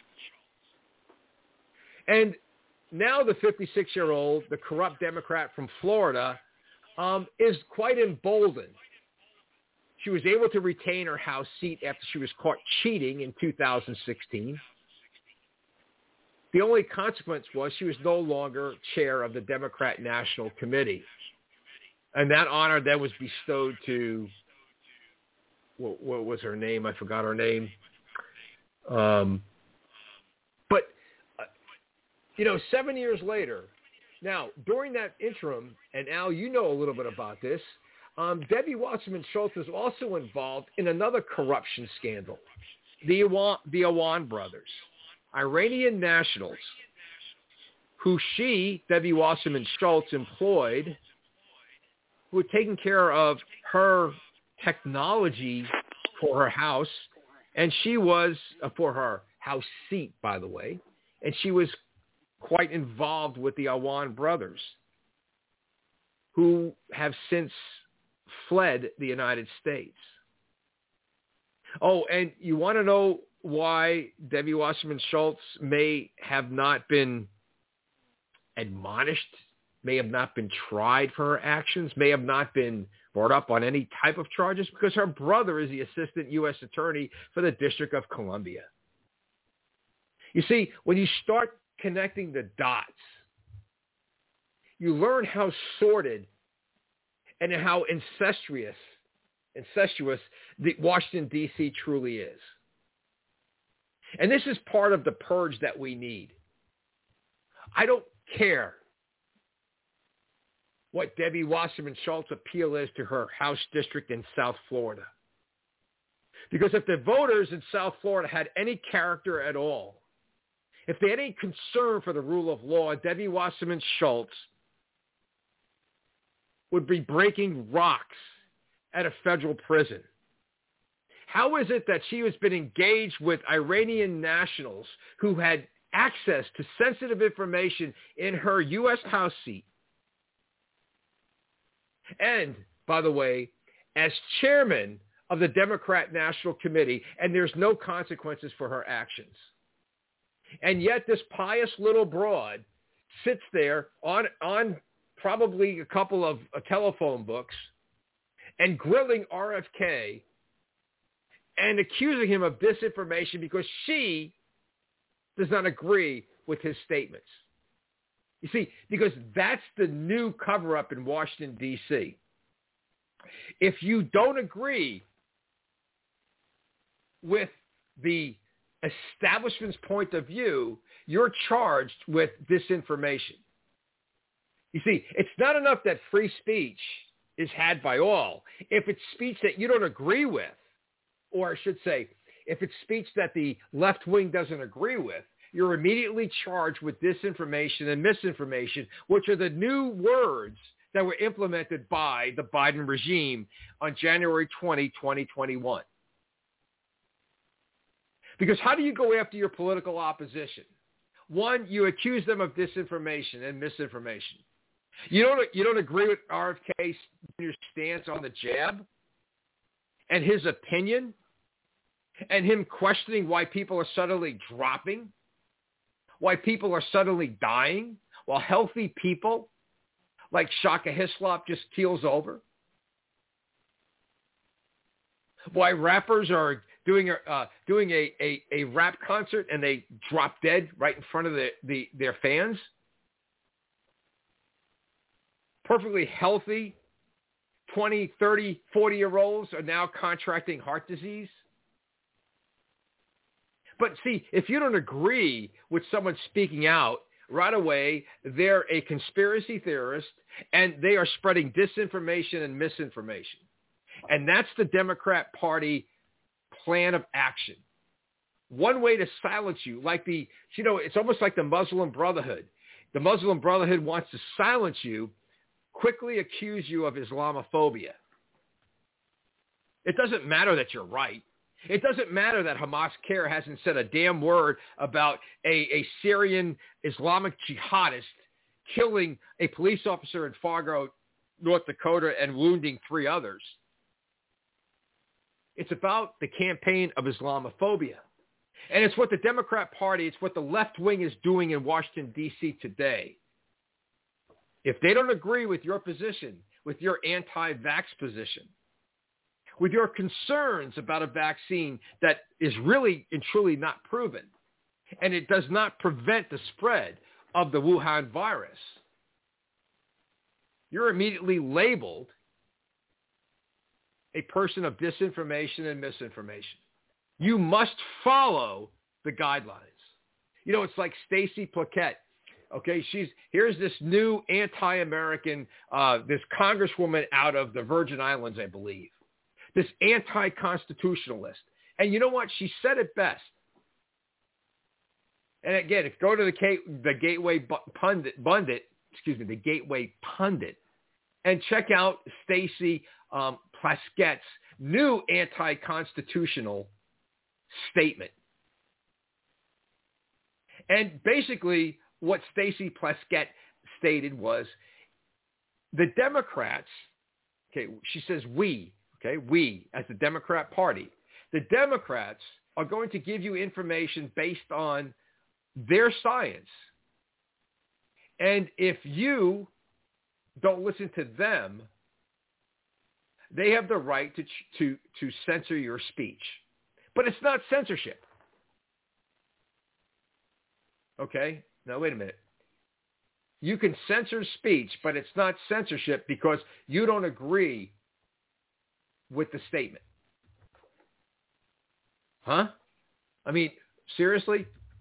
And now the 56-year-old, the corrupt Democrat from Florida, is quite emboldened. She was able to retain her House seat after she was caught cheating in 2016. The only consequence was she was no longer chair of the Democrat National Committee. And that honor then was bestowed to, what was her name? I forgot her name. But 7 years later, now, during that interim, and Al, you know a little bit about this, Debbie Wasserman Schultz is also involved in another corruption scandal, the Awan brothers, Iranian nationals, who Debbie Wasserman Schultz, employed, who had taken care of her technology for her house, and she was, for her house seat, by the way, and she was quite involved with the Awan brothers, who have since fled the United States. Oh, and you want to know why Debbie Wasserman Schultz may have not been admonished, may have not been tried for her actions, may have not been brought up on any type of charges? Because her brother is the assistant U.S. attorney for the District of Columbia. You see, when you start connecting the dots, you learn how sordid and how incestuous the Washington, D.C. truly is. And this is part of the purge that we need. I don't care what Debbie Wasserman Schultz's appeal is to her House district in South Florida. Because if the voters in South Florida had any character at all, if they had any concern for the rule of law, Debbie Wasserman Schultz would be breaking rocks at a federal prison. How is it that she has been engaged with Iranian nationals who had access to sensitive information in her U.S. House seat? And, by the way, as chairman of the Democrat National Committee, and there's no consequences for her actions. And yet this pious little broad sits there on probably a couple of telephone books and grilling RFK and accusing him of disinformation because she does not agree with his statements. You see, because that's the new cover-up in Washington, D.C. If you don't agree with the establishment's point of view, you're charged with disinformation. You see, it's not enough that free speech is had by all. If it's speech that you don't agree with, or I should say, if it's speech that the left wing doesn't agree with, you're immediately charged with disinformation and misinformation, which are the new words that were implemented by the Biden regime on January 20, 2021. Because how do you go after your political opposition? One, you accuse them of disinformation and misinformation. You don't agree with RFK's stance on the jab and his opinion and him questioning why people are suddenly dropping, why people are suddenly dying, while healthy people like Shaka Hislop just keels over, why rappers are doing a rap concert and they drop dead right in front of their fans. Perfectly healthy 20, 30, 40-year-olds are now contracting heart disease. But see, if you don't agree with someone speaking out, right away, they're a conspiracy theorist and they are spreading disinformation and misinformation. And that's the Democrat Party plan of action. One way to silence you, it's almost like the Muslim Brotherhood. The Muslim Brotherhood wants to silence you, quickly accuse you of Islamophobia. It doesn't matter that you're right. It doesn't matter that Hamas Care hasn't said a damn word about a Syrian Islamic jihadist killing a police officer in Fargo, North Dakota, and wounding 3 others. It's about the campaign of Islamophobia. And it's what the Democrat Party, it's what the left wing is doing in Washington, D.C. today. If they don't agree with your position, with your anti-vax position, with your concerns about a vaccine that is really and truly not proven, and it does not prevent the spread of the Wuhan virus, you're immediately labeled a person of disinformation and misinformation. You must follow the guidelines. It's like Stacey Plaquette. Okay, here's this new anti-American, this congresswoman out of the Virgin Islands, I believe, this anti-constitutionalist. And you know what? She said it best. And again, if you go to the Gateway Pundit, the Gateway Pundit, and check out Stacey Plaquette's new anti-constitutional statement. And basically what Stacey Plaquette stated was the Democrats, she says we as the Democrat Party, the Democrats are going to give you information based on their science. And if you don't listen to them, they have the right to censor your speech. But it's not censorship. Okay? Now, wait a minute. You can censor speech, but it's not censorship because you don't agree with the statement. Huh? I mean, seriously?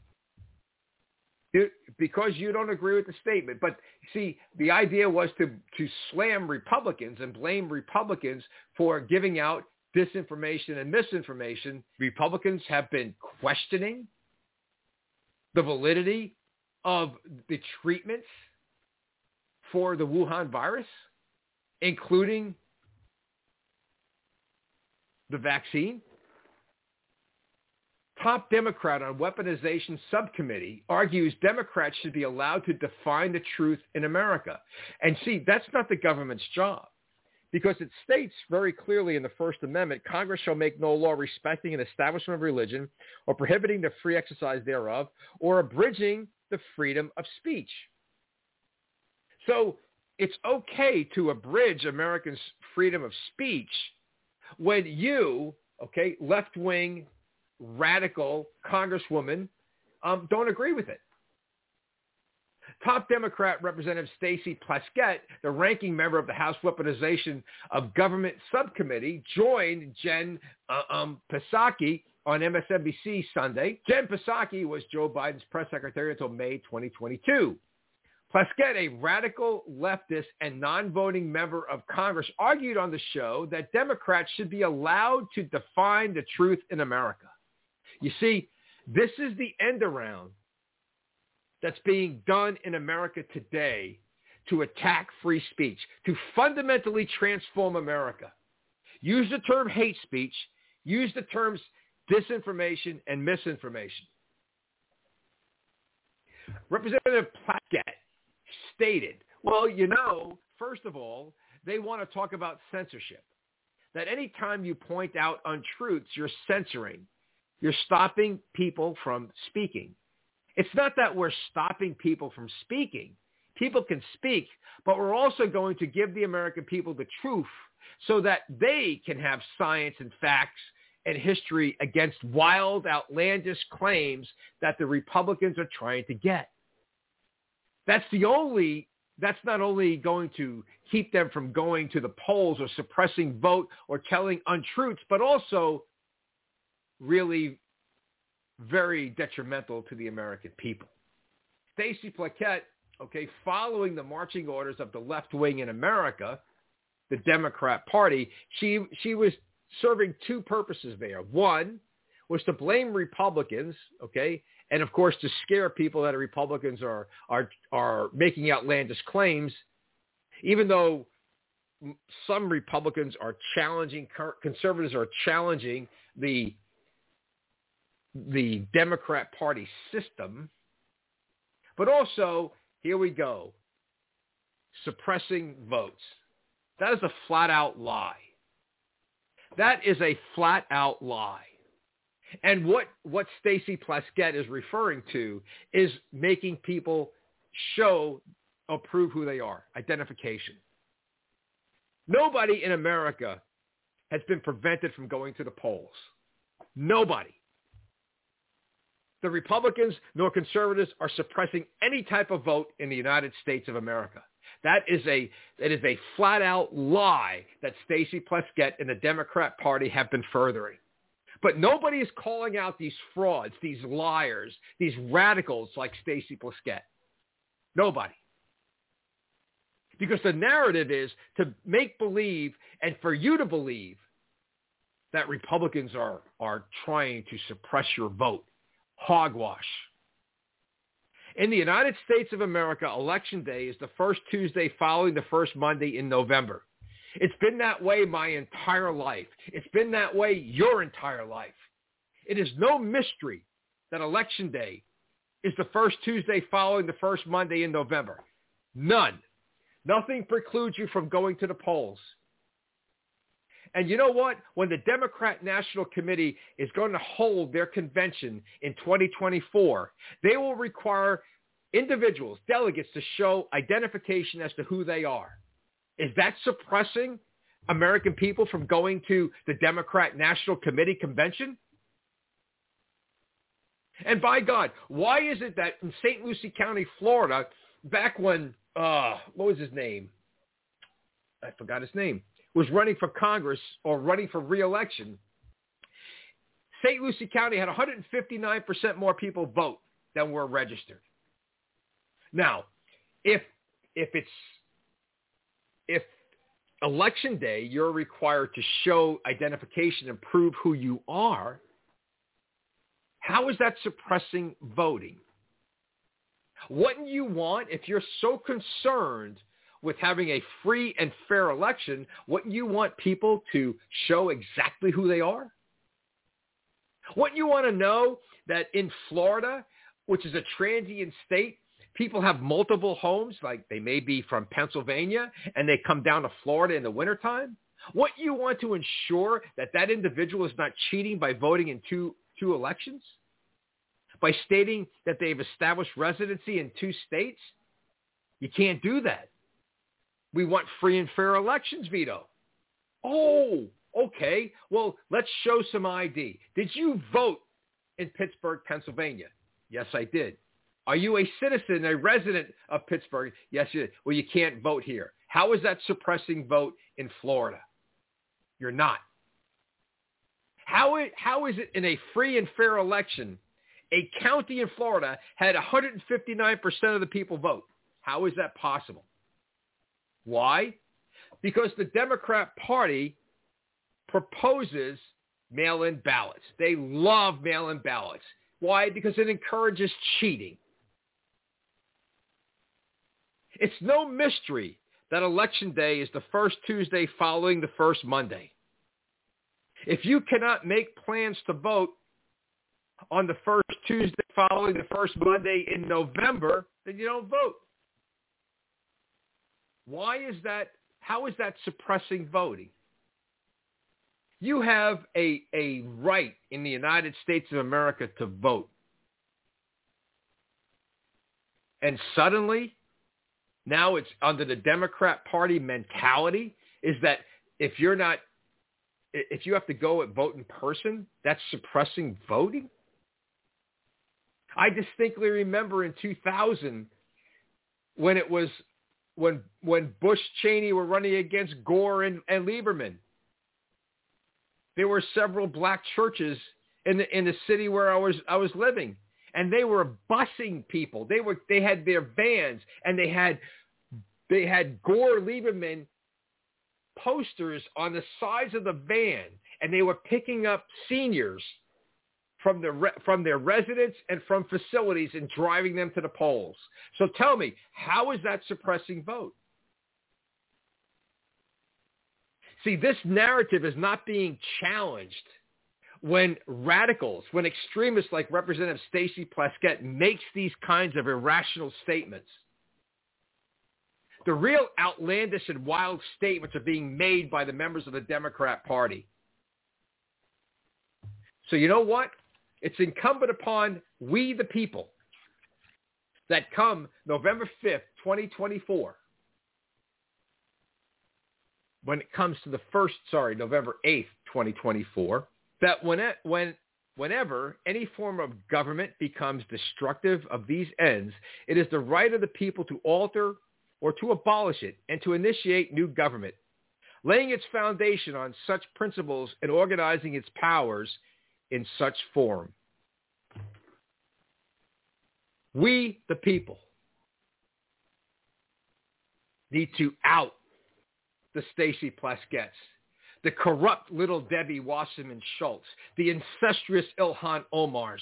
Because you don't agree with the statement. But see, the idea was to slam Republicans and blame Republicans for giving out disinformation and misinformation, Republicans have been questioning the validity of the treatments for the Wuhan virus, including the vaccine. Top Democrat on Weaponization Subcommittee argues Democrats should be allowed to define the truth in America. And see, that's not the government's job, because it states very clearly in the First Amendment, Congress shall make no law respecting an establishment of religion or prohibiting the free exercise thereof or abridging the freedom of speech. So it's okay to abridge Americans' freedom of speech when you, okay, left-wing, radical congresswoman, don't agree with it. Top Democrat Representative Stacey Plaskett, the ranking member of the House Weaponization of Government Subcommittee, joined Jen Psaki on MSNBC Sunday. Jen Psaki was Joe Biden's press secretary until May 2022. Plaskett, a radical leftist and non-voting member of Congress, argued on the show that Democrats should be allowed to define the truth in America. You see, this is the end around that's being done in America today to attack free speech, to fundamentally transform America. Use the term hate speech, use the terms disinformation and misinformation. Representative Plaskett stated, well, you know, first of all, they want to talk about censorship. That any time you point out untruths, you're censoring. You're stopping people from speaking. It's not that we're stopping people from speaking. People can speak, but we're also going to give the American people the truth so that they can have science and facts and history against wild, outlandish claims that the Republicans are trying to get. That's not only going to keep them from going to the polls or suppressing vote or telling untruths, but also really very detrimental to the American people. Stacey Plaskett, okay, following the marching orders of the left wing in America, the Democrat Party, she was serving two purposes there. One was to blame Republicans, okay, and of course to scare people that Republicans are making outlandish claims, even though some Republicans are challenging, conservatives are challenging the Democrat Party system. But also, here we go, suppressing votes. That is a flat-out lie. That is a flat-out lie. And what Stacey Plaskett is referring to is making people show or prove who they are, identification. Nobody in America has been prevented from going to the polls. Nobody. The Republicans nor conservatives are suppressing any type of vote in the United States of America. That is a flat-out lie that Stacey Plaskett and the Democrat Party have been furthering. But nobody is calling out these frauds, these liars, these radicals like Stacey Plaskett. Nobody. Because the narrative is to make believe and for you to believe that Republicans are trying to suppress your vote. Hogwash. In the United States of America, Election Day is the first Tuesday following the first Monday in November. It's been that way my entire life. It's been that way your entire life. It is no mystery that Election Day is the first Tuesday following the first Monday in November. None. Nothing precludes you from going to the polls. And you know what? When the Democrat National Committee is going to hold their convention in 2024, they will require individuals, delegates, to show identification as to who they are. Is that suppressing American people from going to the Democrat National Committee convention? And by God, why is it that in St. Lucie County, Florida, back when, what was his name? I forgot his name. Was running for Congress or running for re-election, St. Lucie County had 159% more people vote than were registered. Now, if Election day, you're required to show identification and prove who you are. How is that suppressing voting? Wouldn't you want, if you're so concerned with having a free and fair election, wouldn't you want people to show exactly who they are? Wouldn't you want to know that in Florida, which is a transient state, people have multiple homes, like they may be from Pennsylvania, and they come down to Florida in the wintertime? Wouldn't you want to ensure that that individual is not cheating by voting in two elections? By stating that they've established residency in 2 states? You can't do that. We want free and fair elections, Vito. Oh, okay. Well, let's show some ID. Did you vote in Pittsburgh, Pennsylvania? Yes, I did. Are you a citizen, a resident of Pittsburgh? Yes, you did. Well, you can't vote here. How is that suppressing vote in Florida? You're not. How is it in a free and fair election, a county in Florida had 159% of the people vote? How is that possible? Why? Because the Democrat Party proposes mail-in ballots. They love mail-in ballots. Why? Because it encourages cheating. It's no mystery that Election Day is the first Tuesday following the first Monday. If you cannot make plans to vote on the first Tuesday following the first Monday in November, then you don't vote. Why is that? How is that suppressing voting? You have a right in the United States of America to vote. And suddenly, now it's under the Democrat Party mentality, is that if you have to go and vote in person, that's suppressing voting? I distinctly remember in 2000 when Bush Cheney were running against Gore and Lieberman. There were several black churches in the city where I was living, and they were busing people. They had their vans, and they had Gore Lieberman posters on the sides of the van, and they were picking up seniors from their residence and from facilities and driving them to the polls. So tell me, how is that suppressing vote? See, this narrative is not being challenged when radicals, when extremists like Representative Stacey Plaskett makes these kinds of irrational statements. The real outlandish and wild statements are being made by the members of the Democrat Party. So you know what? It's incumbent upon we the people that come November 5th, 2024, when it comes to November 8th, 2024, that whenever any form of government becomes destructive of these ends, it is the right of the people to alter or to abolish it and to initiate new government, laying its foundation on such principles and organizing its powers in such form. We, the people, need to out the Stacey Plaskett's, the corrupt little Debbie Wasserman Schultz, the incestuous Ilhan Omars.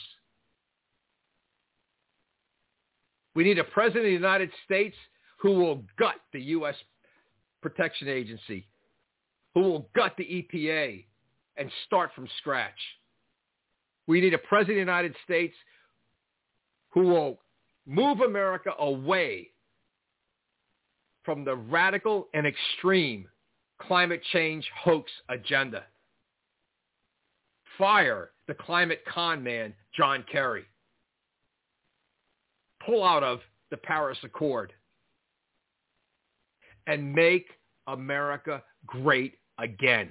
We need a president of the United States who will gut the U.S. Protection Agency, who will gut the EPA and start from scratch. We need a president of the United States who will move America away from the radical and extreme climate change hoax agenda. Fire the climate con man, John Kerry. Pull out of the Paris Accord. And make America great again.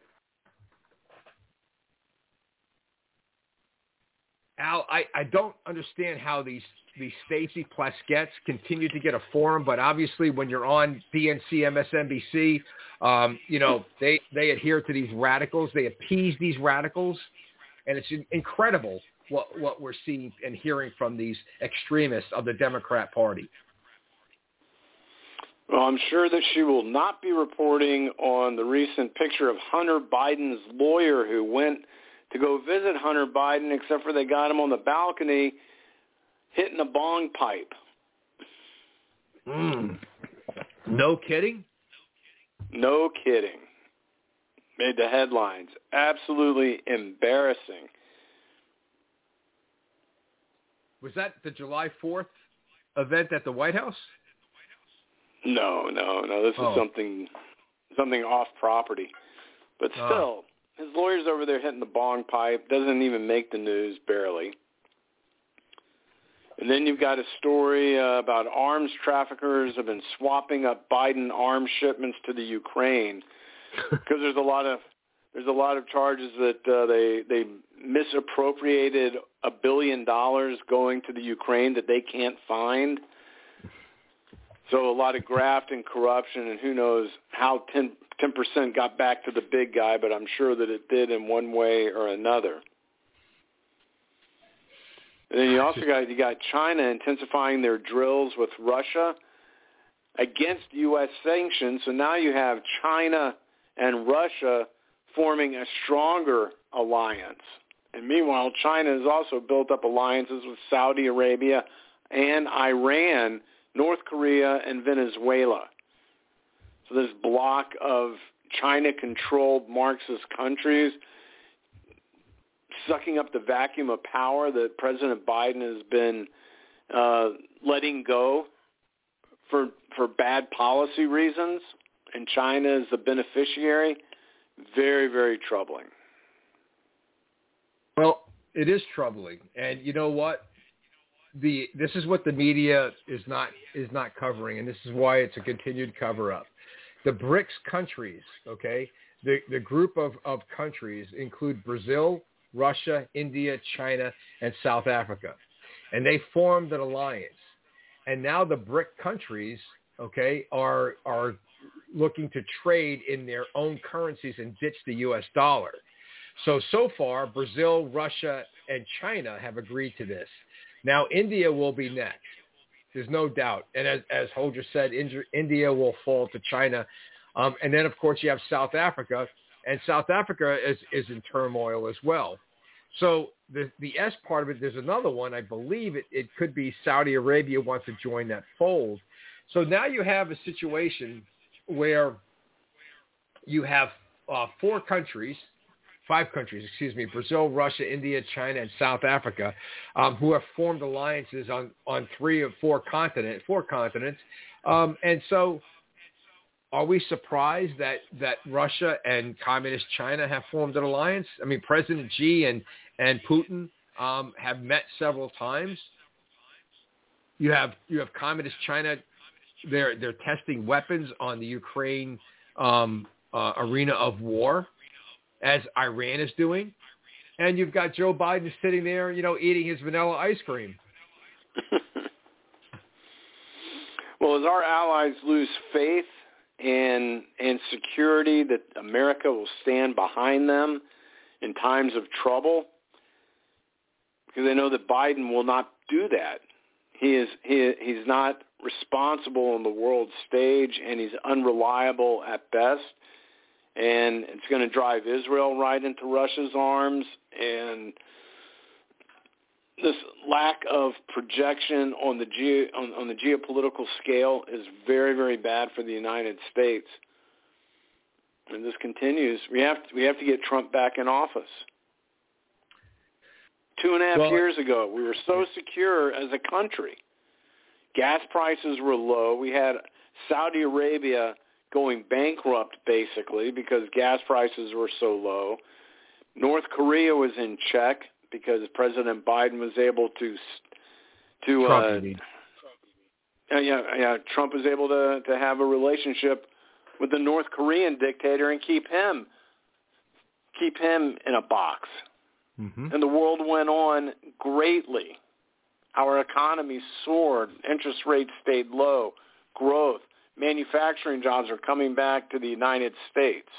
Al, I don't understand how these Stacey Plasketts continue to get a forum, but obviously when you're on DNC, MSNBC, they adhere to these radicals. They appease these radicals, and it's incredible what we're seeing and hearing from these extremists of the Democrat Party. Well, I'm sure that she will not be reporting on the recent picture of Hunter Biden's lawyer who went to go visit Hunter Biden, except for they got him on the balcony hitting a bong pipe. No kidding? No kidding. Made the headlines. Absolutely embarrassing. Was that the July 4th event at the White House? No. This is something off property. But still, his lawyer's over there hitting the bong pipe. Doesn't even make the news, barely. And then you've got a story about arms traffickers have been swapping up Biden arms shipments to the Ukraine because there's a lot of charges that they misappropriated $1 billion going to the Ukraine that they can't find. So a lot of graft and corruption, and who knows how 10% got back to the big guy, but I'm sure that it did in one way or another. And then you got China intensifying their drills with Russia against U.S. sanctions. So now you have China and Russia forming a stronger alliance. And meanwhile, China has also built up alliances with Saudi Arabia and Iran, North Korea, and Venezuela. So this block of China-controlled Marxist countries sucking up the vacuum of power that President Biden has been letting go for bad policy reasons, and China is the beneficiary. Very, very troubling. Well, it is troubling, and you know what? This is what the media is not covering, and this is why it's a continued cover-up. The BRICS countries, okay, the group of countries include Brazil, Russia, India, China, and South Africa, and they formed an alliance. And now the BRIC countries, okay, are looking to trade in their own currencies and ditch the U.S. dollar. So far, Brazil, Russia, and China have agreed to this. Now, India will be next. There's no doubt. And as Holger said, India will fall to China. And then, of course, you have South Africa. And South Africa is in turmoil as well. So the S part of it, there's another one. I believe it could be Saudi Arabia wants to join that fold. So now you have a situation where you have five countries, Brazil, Russia, India, China, and South Africa, who have formed alliances on four continents. And so are we surprised that Russia and Communist China have formed an alliance? I mean, President Xi and Putin have met several times. You have Communist China. They're testing weapons on the Ukraine arena of war, as Iran is doing. And you've got Joe Biden sitting there, eating his vanilla ice cream. Well, as our allies lose faith and security that America will stand behind them in times of trouble, because they know that Biden will not do that. He's not responsible on the world stage, and he's unreliable at best. And it's going to drive Israel right into Russia's arms. And this lack of projection on the geopolitical scale is very, very bad for the United States. And this continues. We have to get Trump back in office. 2.5 years ago, we were so secure as a country. Gas prices were low. We had Saudi Arabia going bankrupt, basically, because gas prices were so low. North Korea was in check because President Biden was able to Trump was able to have a relationship with the North Korean dictator and keep him in a box. Mm-hmm. And the world went on greatly. Our economy soared. Interest rates stayed low. Growth. Manufacturing jobs are coming back to the United States.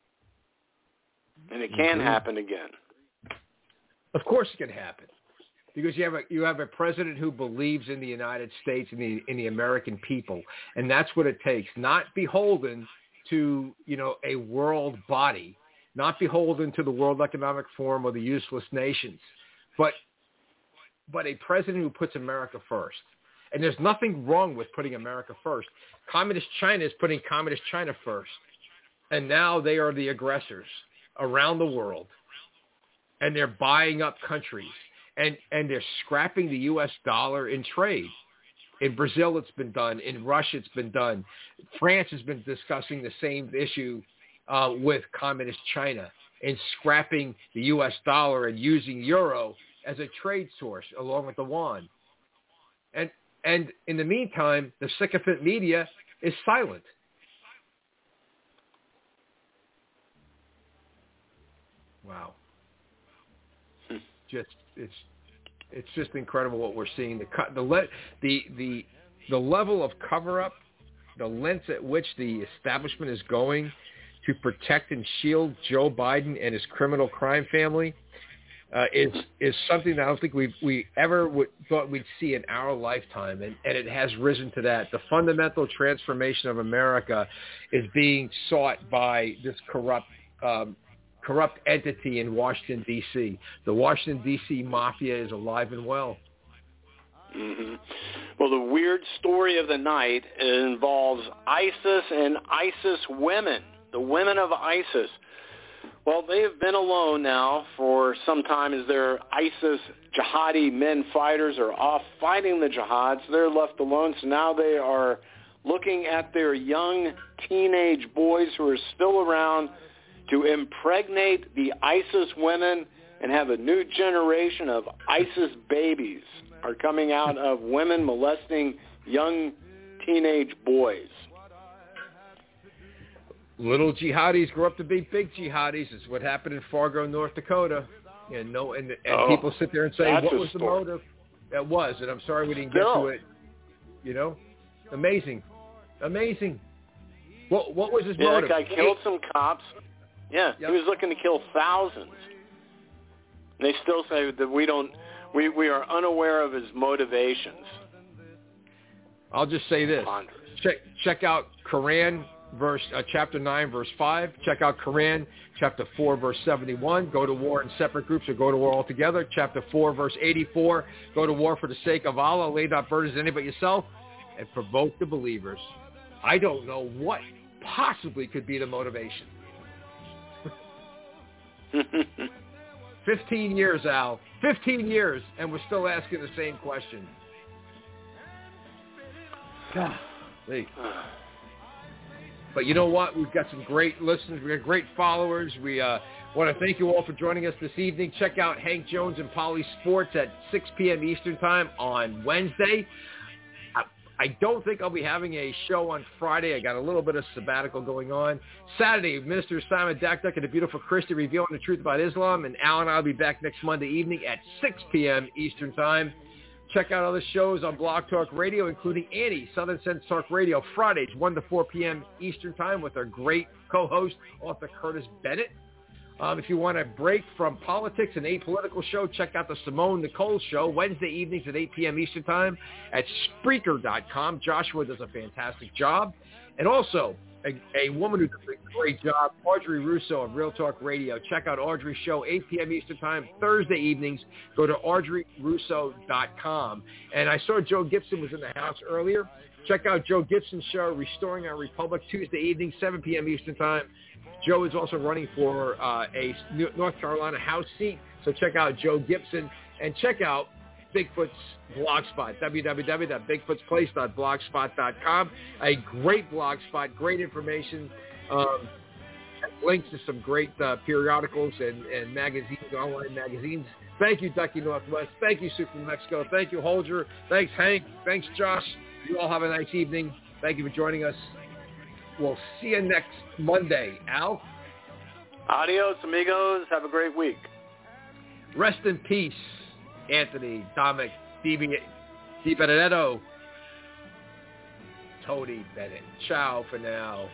And it can happen again. Of course it can happen. because you have a president who believes in the United States and in the American people, and that's what it takes. Not beholden to a world body, not beholden to the World Economic Forum or the useless nations, but a president who puts America first. And there's nothing wrong with putting America first. Communist China is putting Communist China first, and now they are the aggressors around the world, and they're buying up countries. And they're scrapping the U.S. dollar in trade. In Brazil, it's been done. In Russia, it's been done. France has been discussing the same issue with Communist China and scrapping the U.S. dollar and using euro as a trade source along with the yuan. And in the meantime, the sycophant media is silent. Wow. It's just incredible what we're seeing. The level of cover-up, the lengths at which the establishment is going to protect and shield Joe Biden and his criminal crime family is something that I don't think we ever thought we'd see in our lifetime, and it has risen to that. The fundamental transformation of America is being sought by this corrupt entity in Washington, D.C. The Washington, D.C. mafia is alive and well. Mm-hmm. Well, the weird story of the night involves ISIS and ISIS women, the women of ISIS. Well, they have been alone now for some time as their ISIS jihadi men fighters are off fighting the jihad, so they're left alone. So now they are looking at their young teenage boys who are still around to impregnate the ISIS women and have a new generation of ISIS babies are coming out of women molesting young teenage boys. Little jihadis grow up to be big jihadis. It's what happened in Fargo, North Dakota. And people sit there and say, what was the motive? That was, and I'm sorry we didn't get to it. Amazing. What was his motive? That guy killed some cops. Yeah, yep. He was looking to kill thousands. And they still say that we are unaware of his motivations. I'll just say this. Check out Quran, chapter 9, verse 5. Check out Quran, chapter 4, verse 71. Go to war in separate groups or go to war altogether. Chapter 4, verse 84. Go to war for the sake of Allah. Lay not burdens on any but yourself. And provoke the believers. I don't know what possibly could be the motivation. 15 years, Al. 15 years, and we're still asking the same question. But you know what? We've got some great listeners. We've got great followers. We want to thank you all for joining us this evening. Check out Hank Jones and Polly Sports at 6 p.m. Eastern Time on Wednesday. I don't think I'll be having a show on Friday. I got a little bit of sabbatical going on. Saturday, Minister Simon Dakduk and the beautiful Christy revealing the truth about Islam. And Al and I will be back next Monday evening at 6 p.m. Eastern Time. Check out other shows on Blog Talk Radio, including Annie, Southern Sense Talk Radio, Fridays, 1 to 4 p.m. Eastern Time with our great co-host, author Curtis Bennett. If you want a break from politics and apolitical show, check out the Simone Nicole Show, Wednesday evenings at 8 p.m. Eastern Time at Spreaker.com. Joshua does a fantastic job. And also, a woman who does a great job, Audrey Russo of Real Talk Radio. Check out Audrey's show, 8 p.m. Eastern Time, Thursday evenings. Go to AudreyRusso.com. And I saw Joe Gibson was in the house earlier. Check out Joe Gibson's show, Restoring Our Republic, Tuesday evening, 7 p.m. Eastern Time. Joe is also running for a North Carolina House seat, so check out Joe Gibson and check out Bigfoot's blogspot, www.bigfootsplace.blogspot.com. A great blogspot, great information, links to some great periodicals and magazines, online magazines. Thank you, Ducky Northwest. Thank you, Super Mexico. Thank you, Holger. Thanks, Hank. Thanks, Josh. You all have a nice evening. Thank you for joining us. We'll see you next Monday. Al? Adios, amigos. Have a great week. Rest in peace, Anthony, Dominic, Di Benedetto, Tony Bennett. Ciao for now.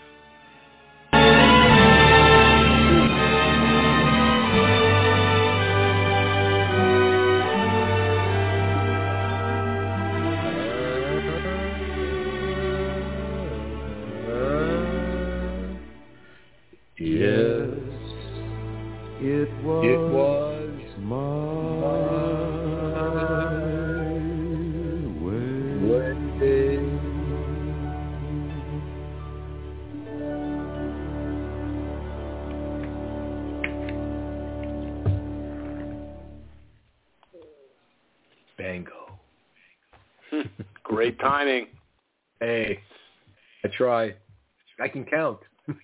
Bango. Great timing. Hey, I try. I can count.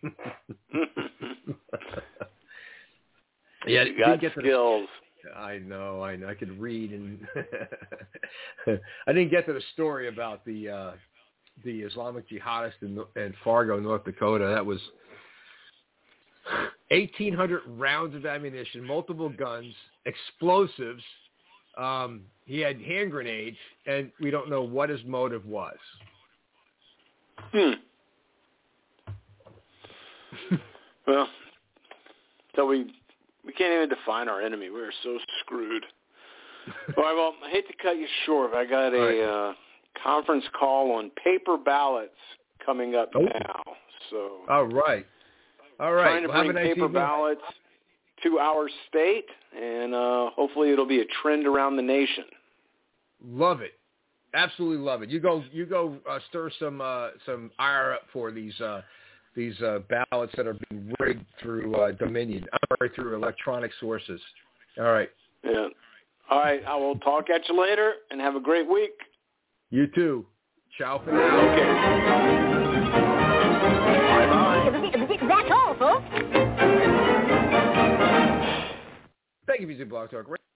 Yeah, you got skills. I know. I could read, and I didn't get to the story about the Islamic jihadist in Fargo, North Dakota. That was 1,800 rounds of ammunition, multiple guns, explosives. He had hand grenades, and we don't know what his motive was. Well, so we can't even define our enemy. We're so screwed. All right, well, I hate to cut you short, but I got a conference call on paper ballots coming up now. So all right. Trying to bring have a nice paper evening. ballots to our state, and hopefully it'll be a trend around the nation. Love it. Absolutely love it. You go stir some ire up for these ballots that are being rigged through Dominion, through electronic sources. All right. Yeah. All right. I will talk at you later, and have a great week. You too. Ciao for now. Okay. Bye-bye. That's all, folks. Thank you, Music Blog Talk Radio.